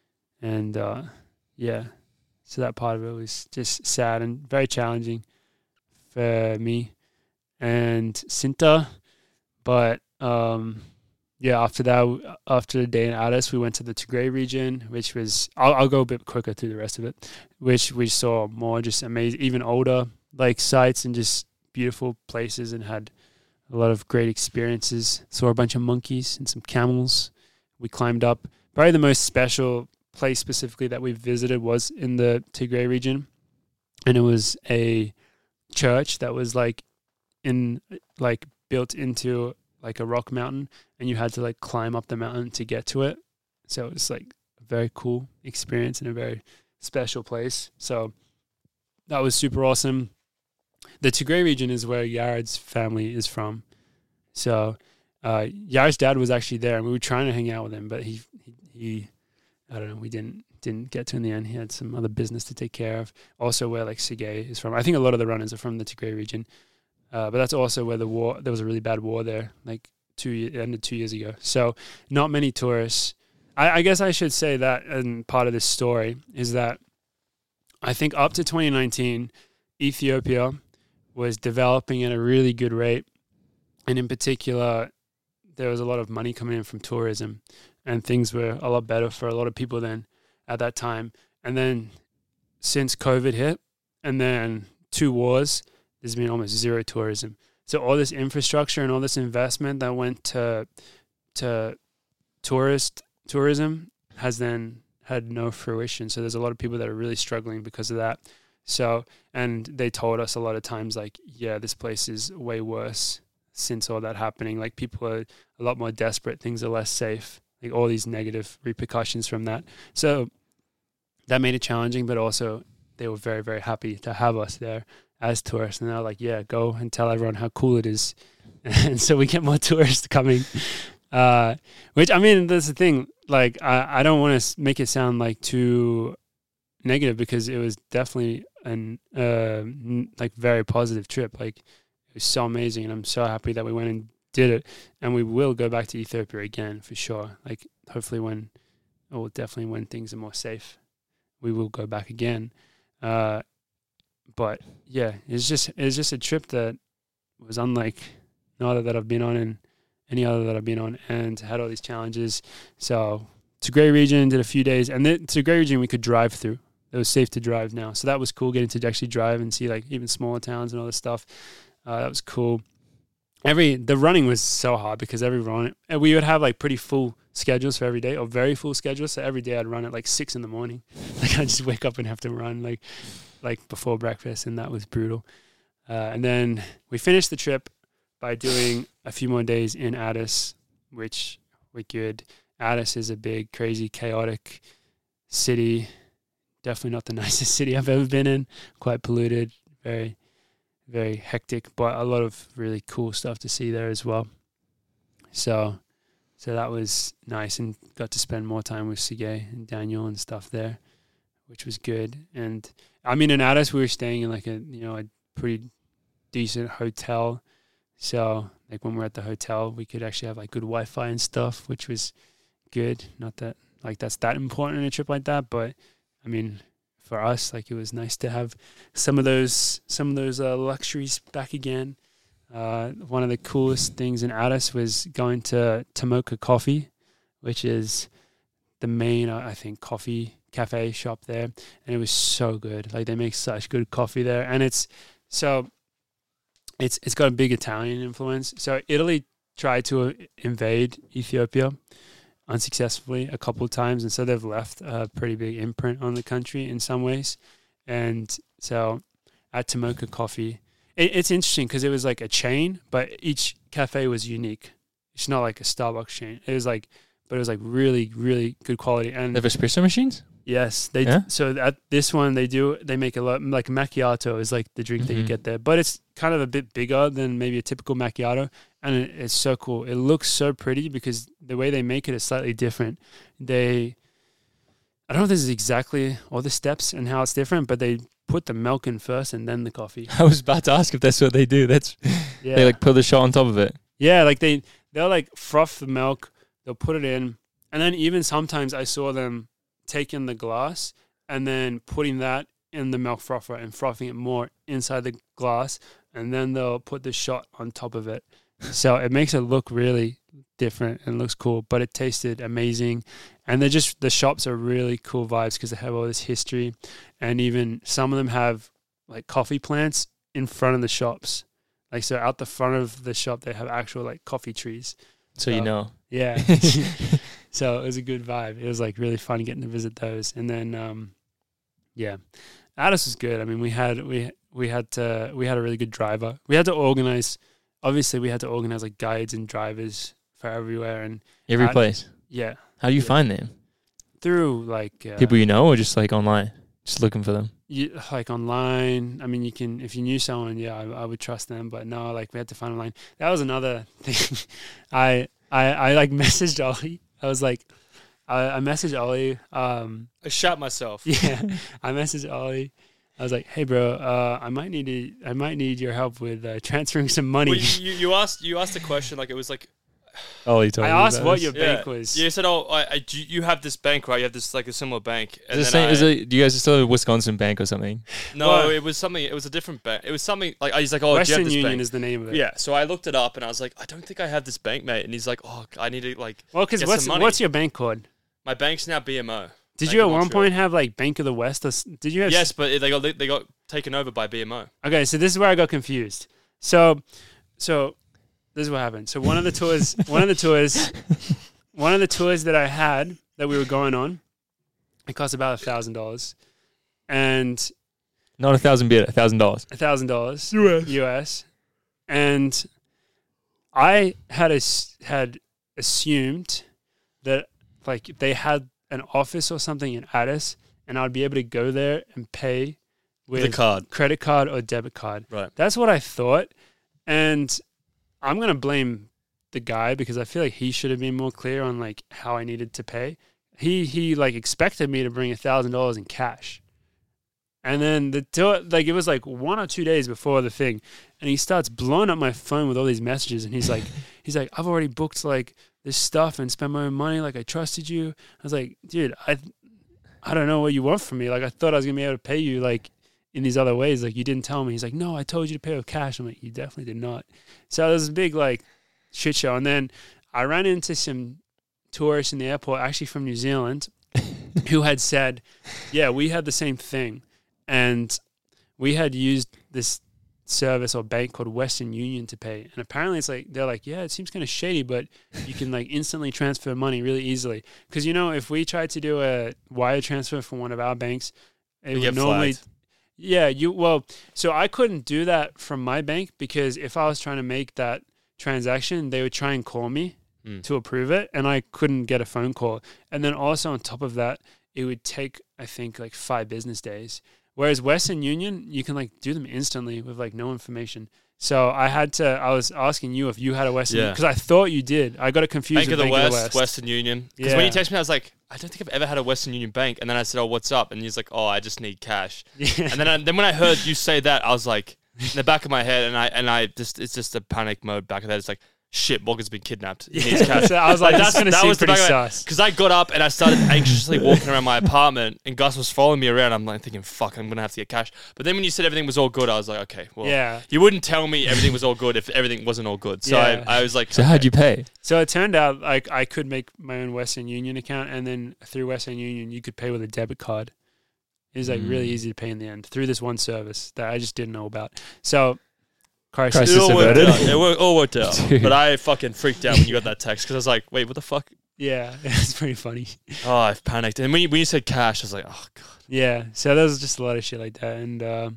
And uh, yeah, so that part of it was just sad and very challenging for me and Sinta. But um, yeah, after that, after the day in Addis, we went to the Tigray region, which was, I'll, I'll go a bit quicker through the rest of it, which we saw more just amazing, even older like sites and just beautiful places, and had a lot of great experiences. Saw a bunch of monkeys and some camels. We climbed up. Probably the most special place specifically that we visited was in the Tigray region. And it was a church that was like in, like built into like a rock mountain, and you had to like climb up the mountain to get to it. So it was like a very cool experience and a very special place. So that was super awesome. The Tigray region is where Yared's family is from. So uh, Yared's dad was actually there, and we were trying to hang out with him, but he, he, he I don't know, we didn't didn't get to in the end. He had some other business to take care of. Also where like Sergei is from. I think a lot of the runners are from the Tigray region. Uh, but that's also where the war, there was a really bad war there, like two, it ended two years ago. So not many tourists. I, I guess I should say that, and part of this story is that I think up to twenty nineteen, Ethiopia was developing at a really good rate. And in particular, there was a lot of money coming in from tourism, and things were a lot better for a lot of people then at that time. And then since COVID hit, and then two wars, there's been almost zero tourism. So all this infrastructure and all this investment that went to to tourist tourism has then had no fruition. So there's a lot of people that are really struggling because of that. So, and they told us a lot of times like, yeah, this place is way worse since all that happening. Like people are a lot more desperate. Things are less safe. Like all these negative repercussions from that. So that made it challenging, but also they were very, very happy to have us there as tourists. And they're like, yeah, go and tell everyone how cool it is. And so we get more tourists coming. Uh, which, I mean, that's the thing. Like, I, I don't want to make it sound like too negative, because it was definitely an uh, n- like very positive trip. Like, it was so amazing, and I'm so happy that we went and did it. And we will go back to Ethiopia again for sure. Like, hopefully when, or definitely when things are more safe, we will go back again. Uh, but yeah, it's just it's just a trip that was unlike no other that I've been on, and any other that I've been on, and had all these challenges. So Tigray region, did a few days, and the Tigray region we could drive through. It was safe to drive now, so that was cool. Getting to actually drive and see like even smaller towns and all this stuff. Uh, that was cool. Every the running was so hard because every run, and we would have like pretty full schedules for every day, or very full schedules. So every day I'd run at like six in the morning. Like I'd just wake up and have to run like like before breakfast, and that was brutal. Uh, and then we finished the trip by doing a few more days in Addis, which were good. Addis is a big, crazy, chaotic city. Definitely not the nicest city I've ever been in. Quite polluted, very, very hectic, but a lot of really cool stuff to see there as well. So, so that was nice, and got to spend more time with Sergei and Daniel and stuff there, which was good. And I mean, in Addis, we were staying in like a, you know, a pretty decent hotel. So like when we're at the hotel, we could actually have like good Wi-Fi and stuff, which was good. Not that like that's that important in a trip like that, but I mean, for us, like it was nice to have some of those some of those uh, luxuries back again. Uh, one of the coolest things in Addis was going to Tomoka Coffee, which is the main, uh, I think, coffee cafe shop there, and it was so good. Like they make such good coffee there, and it's so it's it's got a big Italian influence. So Italy tried to invade Ethiopia unsuccessfully a couple of times, and so they've left a pretty big imprint on the country in some ways. And so at Tomoka Coffee, it, it's interesting because it was like a chain, but each cafe was unique. It's not like a Starbucks chain. It was like, but it was like really, really good quality. And They have espresso machines? yes, they Yeah? d- so at this one they do they make a lot like macchiato is like the drink that you Mhm. get there, but it's kind of a bit bigger than maybe a typical macchiato, and it, it's so cool. It looks so pretty because the way they make it is slightly different. They, I don't know if this is exactly all the steps and how it's different, but they put the milk in first and then the coffee. I was about to ask if that's what they do. That's Yeah, They like put the shot on top of it. yeah, like they they'll like froth the milk, they'll put it in, and then even sometimes I saw them taking the glass and then putting that in the milk frother and frothing it more inside the glass, and then they'll put the shot on top of it. So it makes it look really different and looks cool, but it tasted amazing. And they're just, the shops are really cool vibes because they have all this history, and even some of them have like coffee plants in front of the shops. Like, so out the front of the shop, they have actual like coffee trees. So you know. Yeah. So it was a good vibe. It was like really fun getting to visit those. And then, um, yeah, Addis was good. I mean, we had, we, we had to, we had a really good driver. We had to organize, obviously we had to organize like guides and drivers for everywhere. And Every Ad- place. yeah, How do you Yeah. find them? through like, uh, People you know, or just like online? Just looking for them. you, like online. I mean, you can, if you knew someone, yeah, I, I would trust them, but no, like we had to find online. That was another thing. I, I, I like messaged Ollie. I was like, I, I messaged Ollie. Um, I shot myself. yeah, I messaged Ollie. I was like, hey bro, uh, I might need to, I might need your help with uh, transferring some money. Well, you, you asked you asked a question like it was like Oh, you told I me asked about what this. your yeah, bank was. You said, oh, I, I, you you have this bank, right? You have this like a similar bank. Is, it same, I, is it, do you guys still have a Wisconsin bank or something? no, Well- it was something. It was a different bank. It was something like he's like, oh, do you Western have this Union bank? is the name of it. Yeah, so I looked it up and I was like, I don't think I have this bank, mate. And he's like, oh, I need to like, Well, because Get what's some money. what's your bank code? my bank's now B M O. Did Bank you at of one Montreal. point have like Bank of the West? Or, s- did you have? Yes, but it- they got they got taken over by B M O. Okay, so this is where I got confused. So, so this is what happened. So one of the tours, one of the tours, one of the tours that I had that we were going on, it cost about a thousand dollars, and Not a thousand beer, a thousand dollars. a thousand dollars U S, and I had as, had assumed that like they had an office or something in Addis, and I'd be able to go there and pay with The card. credit card or debit card. Right. That's what I thought, and I'm gonna blame the guy because I feel like he should have been more clear on like how I needed to pay. He he like expected me to bring a thousand dollars in cash, and then the tour, like it was like one or two days before the thing, and he starts blowing up my phone with all these messages, and he's like he's like I've already booked like this stuff and spent my own money, like I trusted you. I was like, dude, I I don't know what you want from me. Like I thought I was gonna be able to pay you like in these other ways. Like you didn't tell me. He's like, no, I told you to pay with cash. I'm like, you definitely did not. So there's a big like shit show. And then I ran into some tourists in the airport, actually from New Zealand, who had said, yeah, we had the same thing. And we had used this service or bank called Western Union to pay. And apparently it's like, they're like, yeah, it seems kind of shady, but you can like instantly transfer money really easily. Because, you know, if we tried to do a wire transfer from one of our banks, it You would get normally... flagged. Yeah, you well, so I couldn't do that from my bank because if I was trying to make that transaction, they would try and call me Mm. to approve it, and I couldn't get a phone call. And then also on top of that, it would take I think like five business days. Whereas Western Union, you can like do them instantly with like no information. So I had to. I was asking you if you had a Western Yeah. because I thought you did. I got it confused Bank of with the Bank West, of the West. Western Union. Because when Yeah. you texted me, I was like, I don't think I've ever had a Western Union bank. And then I said, oh, what's up? And he's like, oh, I just need cash. Yeah. And then I, then when I heard you say that, I was like, in the back of my head, and I and I just it's just a panic mode back of that. It's like, shit, Morgan's been kidnapped. He needs cash. So I was like, Like, that's that's- gonna that seem was the pretty back of sus. Because I got up and I started anxiously walking around my apartment, and Gus was following me around. I'm like thinking, fuck, I'm gonna have to get cash. But then when you said everything was all good, I was like, okay, well, Yeah. you wouldn't tell me everything was all good if everything wasn't all good. So Yeah. I, I was like, So how'd you pay? So it turned out like I could make my own Western Union account, and then through Western Union you could pay with a debit card. It was like really Mm. easy to pay in the end through this one service that I just didn't know about. So, crisis. Crisis It all worked averted. out. It wor- all worked out. Dude. But I fucking freaked out when you got that text because I was like, wait, what the fuck? Yeah, it's pretty funny. Oh, I've panicked. And when you, when you said cash, I was like, oh, God. Yeah, so there was just a lot of shit like that, and uh,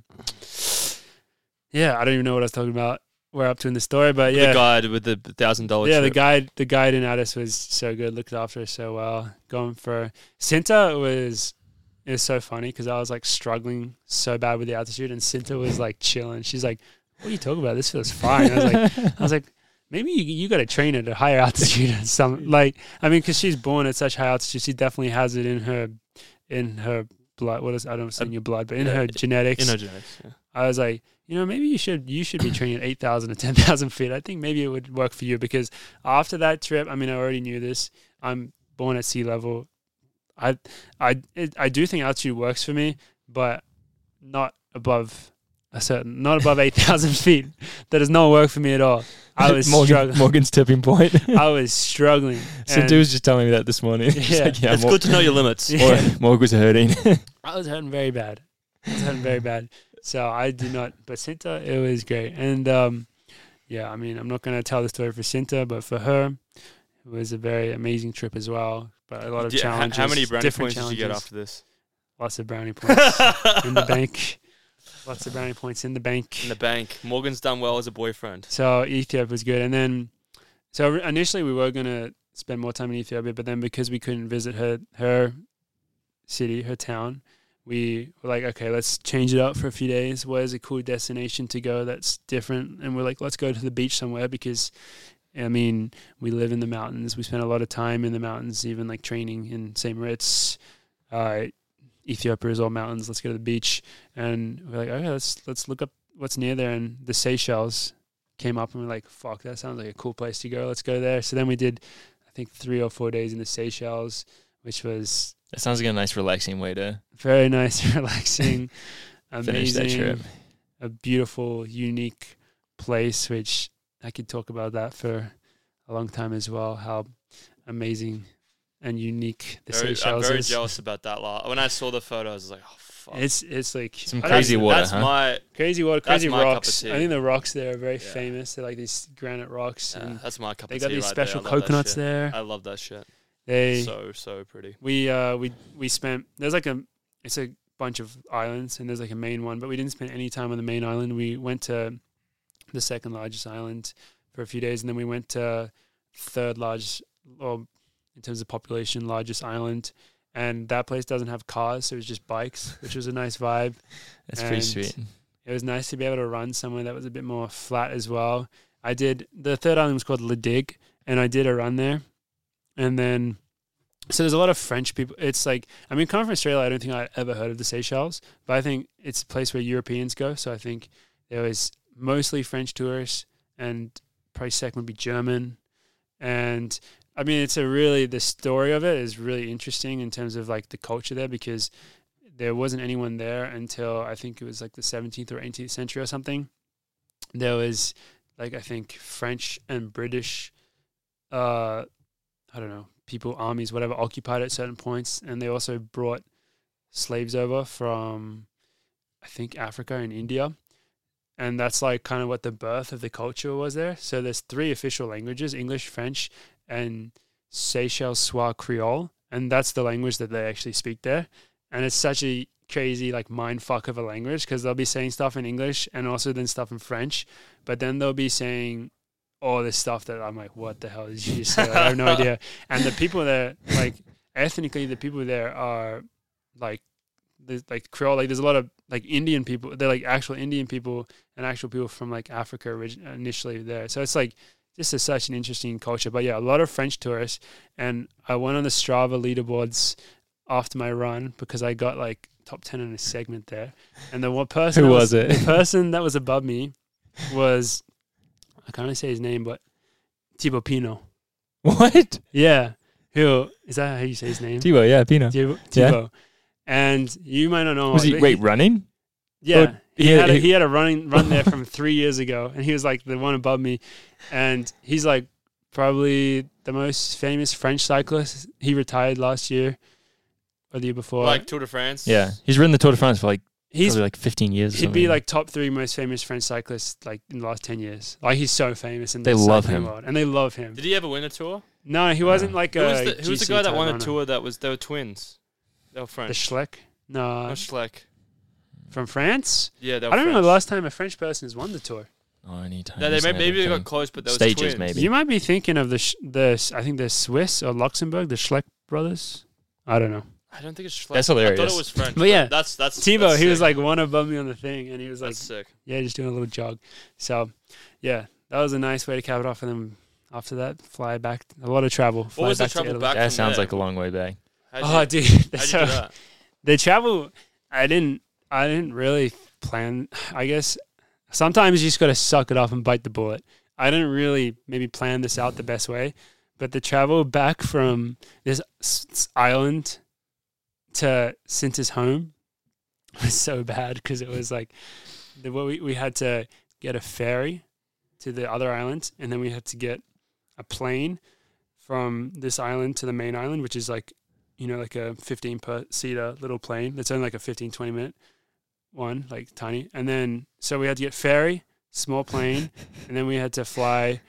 yeah, I don't even know what I was talking about. We're up to in the story, but yeah, The guide with the thousand dollar yeah, the trip. guide, the guide in Addis was so good, looked after us so well. Going for Cinta was it was so funny because I was like struggling so bad with the altitude, and Cinta was like chilling. She's like, "What are you talking about? This feels fine." I was like, "I was like, maybe you you got to train at a higher altitude or something." Like, I mean, because she's born at such high altitude, she definitely has it in her in her blood. What is I don't say in your blood, but in yeah, her genetics. In genetics, yeah. I was like, you know, maybe you should you should be training at eight thousand or ten thousand feet. I think maybe it would work for you because after that trip, I mean, I already knew this. I'm born at sea level. I I it, I do think altitude works for me, but not above a certain, not above eight thousand feet. That does not work for me at all. I was Morgan, struggling. Morgan's tipping point. I was struggling. So And dude was just telling me that this morning. He's Yeah. like, yeah, it's Mor- good to know your limits. Yeah. Mor- Morgan was hurting. I was hurting very bad. I was hurting very bad. So I did not. But Cinta, it was great. And um, yeah, I mean, I'm not going to tell the story for Cinta, but for her, it was a very amazing trip as well. But a lot of Do you- how- challenges. How many brownie different points did you get challenges. after this? Lots of brownie points in the bank. Lots of brownie points in the bank. In the bank. Morgan's done well as a boyfriend. So Ethiopia was good. And then, so initially we were going to spend more time in Ethiopia, but then because we couldn't visit her, her city, her town, we were like, okay, let's change it up for a few days. Where's a cool destination to go that's different? And we're like, let's go to the beach somewhere because, I mean, we live in the mountains. We spend a lot of time in the mountains, even like training in Saint Moritz. Uh, Ethiopia is all mountains. Let's go to the beach. And we're like, okay, let's let's look up what's near there. And the Seychelles came up, and we're like, fuck, that sounds like a cool place to go. Let's go there. So then we did, I think, three or four days in the Seychelles, which was That sounds like a nice, relaxing way to very nice, relaxing, finish that amazing, trip. a beautiful, unique place, which I could talk about that for a long time as well, how amazing and unique the Very, I'm Seychelles very is. jealous about that lot. When I saw the photos, I was like, oh, fuck. It's it's like Some I don't- crazy water, That's huh? my crazy water, That's crazy my cup of rocks. tea. I think the rocks there are very Yeah. famous. They're like these granite rocks, yeah, and that's my cup they of got tea these right special there. I love that coconuts shit. there. I love that shit. They So so pretty. we uh we we spent there's like a it's a bunch of islands, and there's like a main one, but we didn't spend any time on the main island. We went to the second largest island for a few days, and then we went to third largest, or in terms of population, largest island. And that place doesn't have cars, so it was just bikes, which was a nice vibe. That's pretty And sweet. It was nice to be able to run somewhere that was a bit more flat as well. I did, the third island was called Ledig, and I did a run there. And then, so there's a lot of French people. It's like, I mean, coming from Australia, I don't think I ever heard of the Seychelles, but I think it's a place where Europeans go. So I think there was mostly French tourists, and probably second would be German. And I mean, it's a really, the story of it is really interesting in terms of like the culture there, because there wasn't anyone there until I think it was like the seventeenth or eighteenth century or something. There was like, I think French and British, uh, I don't know, people, armies, whatever, occupied at certain points. And they also brought slaves over from, I think, Africa and India. And that's like kind of what the birth of the culture was there. So there's three official languages, English, French, and Seychelles Swa Creole. And that's the language that they actually speak there. And it's such a crazy like mind fuck of a language, because they'll be saying stuff in English and also then stuff in French. But then they'll be saying all this stuff that I'm like, what the hell did you just say? Like, I have no idea. And the people there, like ethnically, the people there are like, there's like Creole, like there's a lot of like Indian people. They're like actual Indian people and actual people from like Africa origin- initially there. So it's like just a, such an interesting culture. But yeah, a lot of French tourists. And I went on the Strava leaderboards after my run because I got like top ten in a segment there. And the one person, Who that was it? The person that was above me was, I can't really say his name, but Thibaut Pinot. What? Yeah. Who is that? How you say his name? Tibo, yeah, Pino. Thibaut. Yeah. Thibaut. And you might not know. Was he but wait running? Yeah, Or- he yeah, had a, he- he had a running run there from three years ago, and he was like the one above me, and he's like probably the most famous French cyclist. He retired last year or the year before. Like Tour de France. Yeah, he's ridden the Tour de France for like he's probably like fifteen years. Or he'd something. be like top three most famous French cyclists like in the last ten years. Like he's so famous in They the love cycling him. world, and they love him. Did he ever win a tour? No, he wasn't No. like Who a. was the, who was the G C guy that type won a runner. tour that was, they were twins? They were The French. Schleck. No, Not Schleck. from France. Yeah, they were I don't know French. the last time a French person has won the tour. Oh, anytime. No, they may, maybe they got close, but they were Stages, twins. maybe. You might be thinking of the sh- the s- I think the Swiss or Luxembourg, the Schleck brothers. I don't know. I don't think it's Schleck. That's I thought hilarious. it was French. But yeah, that's that's Tebow, that's he was sick. like one above me on the thing, and he was like, That's sick. yeah, just doing a little jog. So, yeah, that was a nice way to cap it off, and then after that, fly back. A lot of travel. Fly What was the back to travel Italy. back? That from sounds there? like a long way back. How'd Oh, you, dude, how'd so you do that? the travel, I didn't, I didn't really plan. I guess sometimes you just got to suck it up and bite the bullet. I didn't really maybe plan this out the best way, but the travel back from this s- s- island to Cinta's home was so bad because it was like the we we had to get a ferry to the other islands, and then we had to get a plane from this island to the main island, which is like, you know, like a fifteen per seater little plane. That's only like a fifteen, twenty minute one, like tiny. And then, so we had to get ferry, small plane, and then we had to fly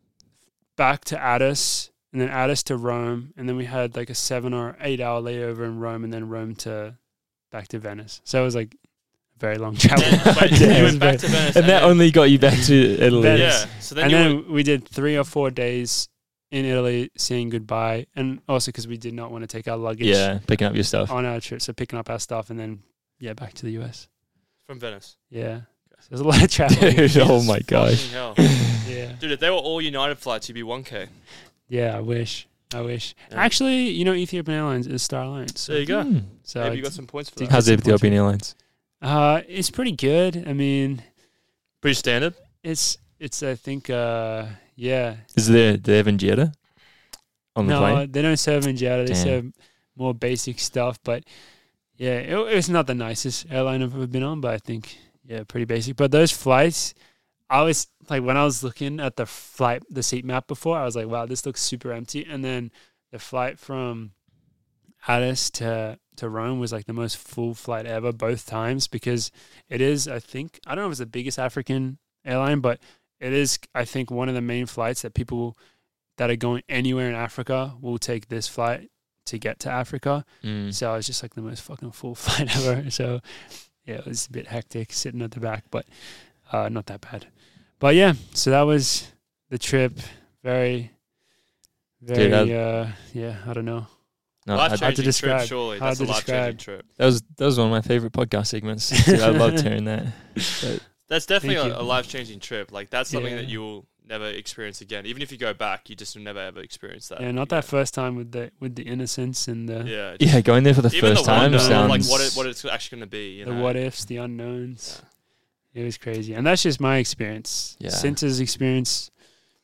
back to Addis, and then Addis to Rome. And then we had like a seven or eight hour layover in Rome, and then Rome to back to Venice. So it was like a very long travel. And, but Yeah, you it was went back very- to Venice. And that then, only got you back to Italy. Venice. yeah. So then and you then went, we did three or four days in Italy saying goodbye, and also because we did not want to take our luggage Yeah, picking up your stuff. on our trip, so picking up our stuff and then yeah back to the U S. from Venice. Yeah, so there's a lot of traveling. Dude, oh my gosh. Fucking hell. Yeah, Dude, if they were all United flights, you'd be one K. yeah. I wish, I wish. Yeah. Actually, you know, Ethiopian Airlines is Star Alliance. So, There you go. Hmm. so Maybe you got it's- some points for Did- that. How's Ethiopian Airlines? uh, it's pretty good. I mean, Pretty standard. it's it's. I think, uh, yeah. Is there, do they have injera on the No, plane? they don't serve injera. They Damn. serve more basic stuff. But yeah, it, it's not the nicest airline I've ever been on. But I think yeah, pretty basic. But those flights, I was like, when I was looking at the flight, the seat map before, I was like, wow, this looks super empty. And then the flight from Addis to to Rome was like the most full flight ever, both times, because it is, I think, I don't know if it's the biggest African airline, but it is, I think, one of the main flights that people that are going anywhere in Africa will take this flight to get to Africa. Mm. So it was just like the most fucking full flight ever. So yeah, it was a bit hectic sitting at the back, but uh, not that bad. But yeah, so that was the trip. Very, very, Dude, uh, yeah, I don't know. No, Life I- hard to changing describe. trip, surely. Hard That's a to life changing describe. trip. that was that was one of my favorite podcast segments. Dude, I loved hearing that. That's definitely Thank a, you. a life changing trip. Like that's something Yeah. that you will never experience again. Even if you go back, you just will never ever experience that. Yeah, not again. that first time with the with the innocence and the Yeah. Yeah, going there for the Even first the time wonder of, sounds like what it, what it's actually going to be. You the know? what ifs, the unknowns. It was crazy, and that's just my experience. Yeah. Cinta's experience,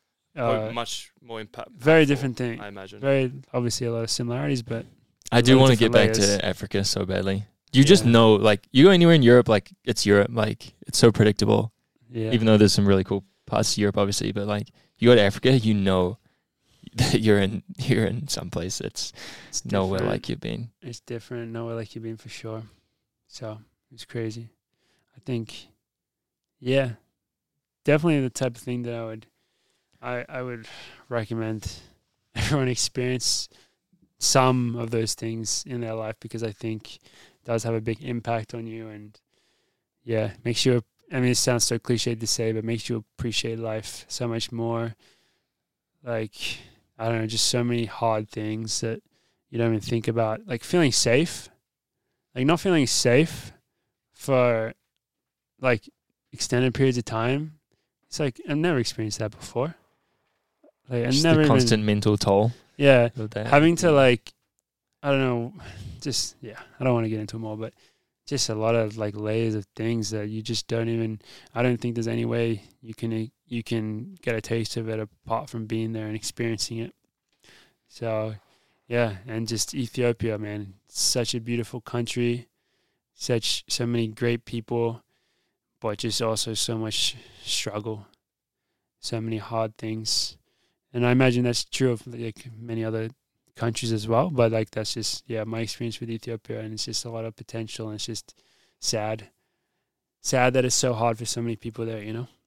Mo- uh, much more impact. very impactful, different thing. I imagine. Very obviously a lot of similarities, but I a do lot of want to get back different layers. to Africa so badly. You just Yeah. know, like, you go anywhere in Europe, like, it's Europe. Like, it's so predictable. yeah, Even though there's some really cool parts of Europe, obviously. But, like, you go to Africa, you know that you're in you're in some place that's it's nowhere different. like you've been. It's different, nowhere like you've been for sure. So it's crazy. I think, yeah, definitely the type of thing that I would, I I would recommend everyone experience some of those things in their life, because I think it does have a big impact on you, and yeah, makes you. I mean, it sounds so cliched to say, but makes you appreciate life so much more. Like, I don't know, just so many hard things that you don't even think about. Like feeling safe, like not feeling safe for like extended periods of time. It's like I've never experienced that before. Like I Just never the even, constant mental toll yeah, of that. having to like, I don't know, just yeah, I don't want to get into it more, but just a lot of like layers of things that you just don't even. I don't think there's any way you can you can get a taste of it apart from being there and experiencing it. So, yeah, and just Ethiopia, man, such a beautiful country, such so many great people, but just also so much struggle, so many hard things, and I imagine that's true of like many other countries as well. But like that's just yeah my experience with Ethiopia, and it's just a lot of potential, and it's just sad, sad that it's so hard for so many people there, you know.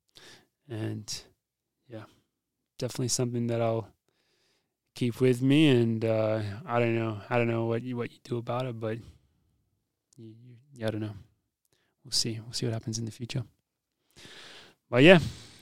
And yeah, definitely something that I'll keep with me, and uh, I don't know, I don't know what you what you do about it, but you, you, I don't know. We'll see. We'll see what happens in the future. But yeah,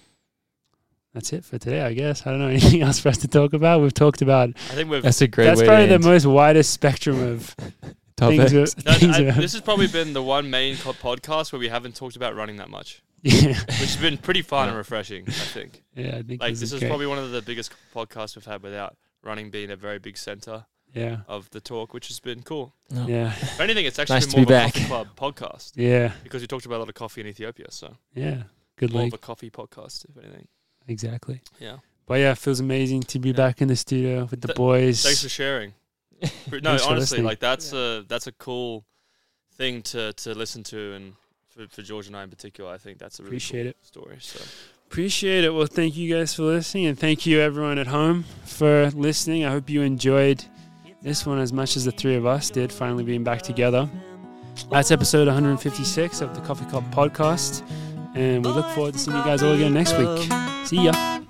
that's it for today, I guess. I don't know anything else for us to talk about. We've talked about. I think we've. That's a great That's way probably to the end. most widest spectrum of Topics. things. we- No, things I, we- this has probably been the one main co- podcast where we haven't talked about running that much, yeah, which has been pretty fun Yeah. and refreshing. I think. yeah. I think Like this, this is great. probably one of the biggest podcasts we've had without running being a very big center yeah, of the talk, which has been cool. No. yeah, If anything, it's actually Nice been to more be of a back. coffee club podcast yeah, because we talked about a lot of coffee in Ethiopia. So yeah. Good more luck. of a coffee podcast, if anything. Exactly. Yeah. But yeah, it feels amazing to be Yeah. back in the studio with the Th- boys. Thanks for sharing. No, Thanks for honestly, listening. like that's a that's a cool thing to, to listen to, and for, for George and I in particular, I think that's a really Appreciate cool it. story. So Appreciate it. Well, thank you guys for listening, and thank you everyone at home for listening. I hope you enjoyed this one as much as the three of us did, finally being back together. That's episode one fifty-six of the Coffee Cup Podcast, and we look forward to seeing you guys all again next week. See ya.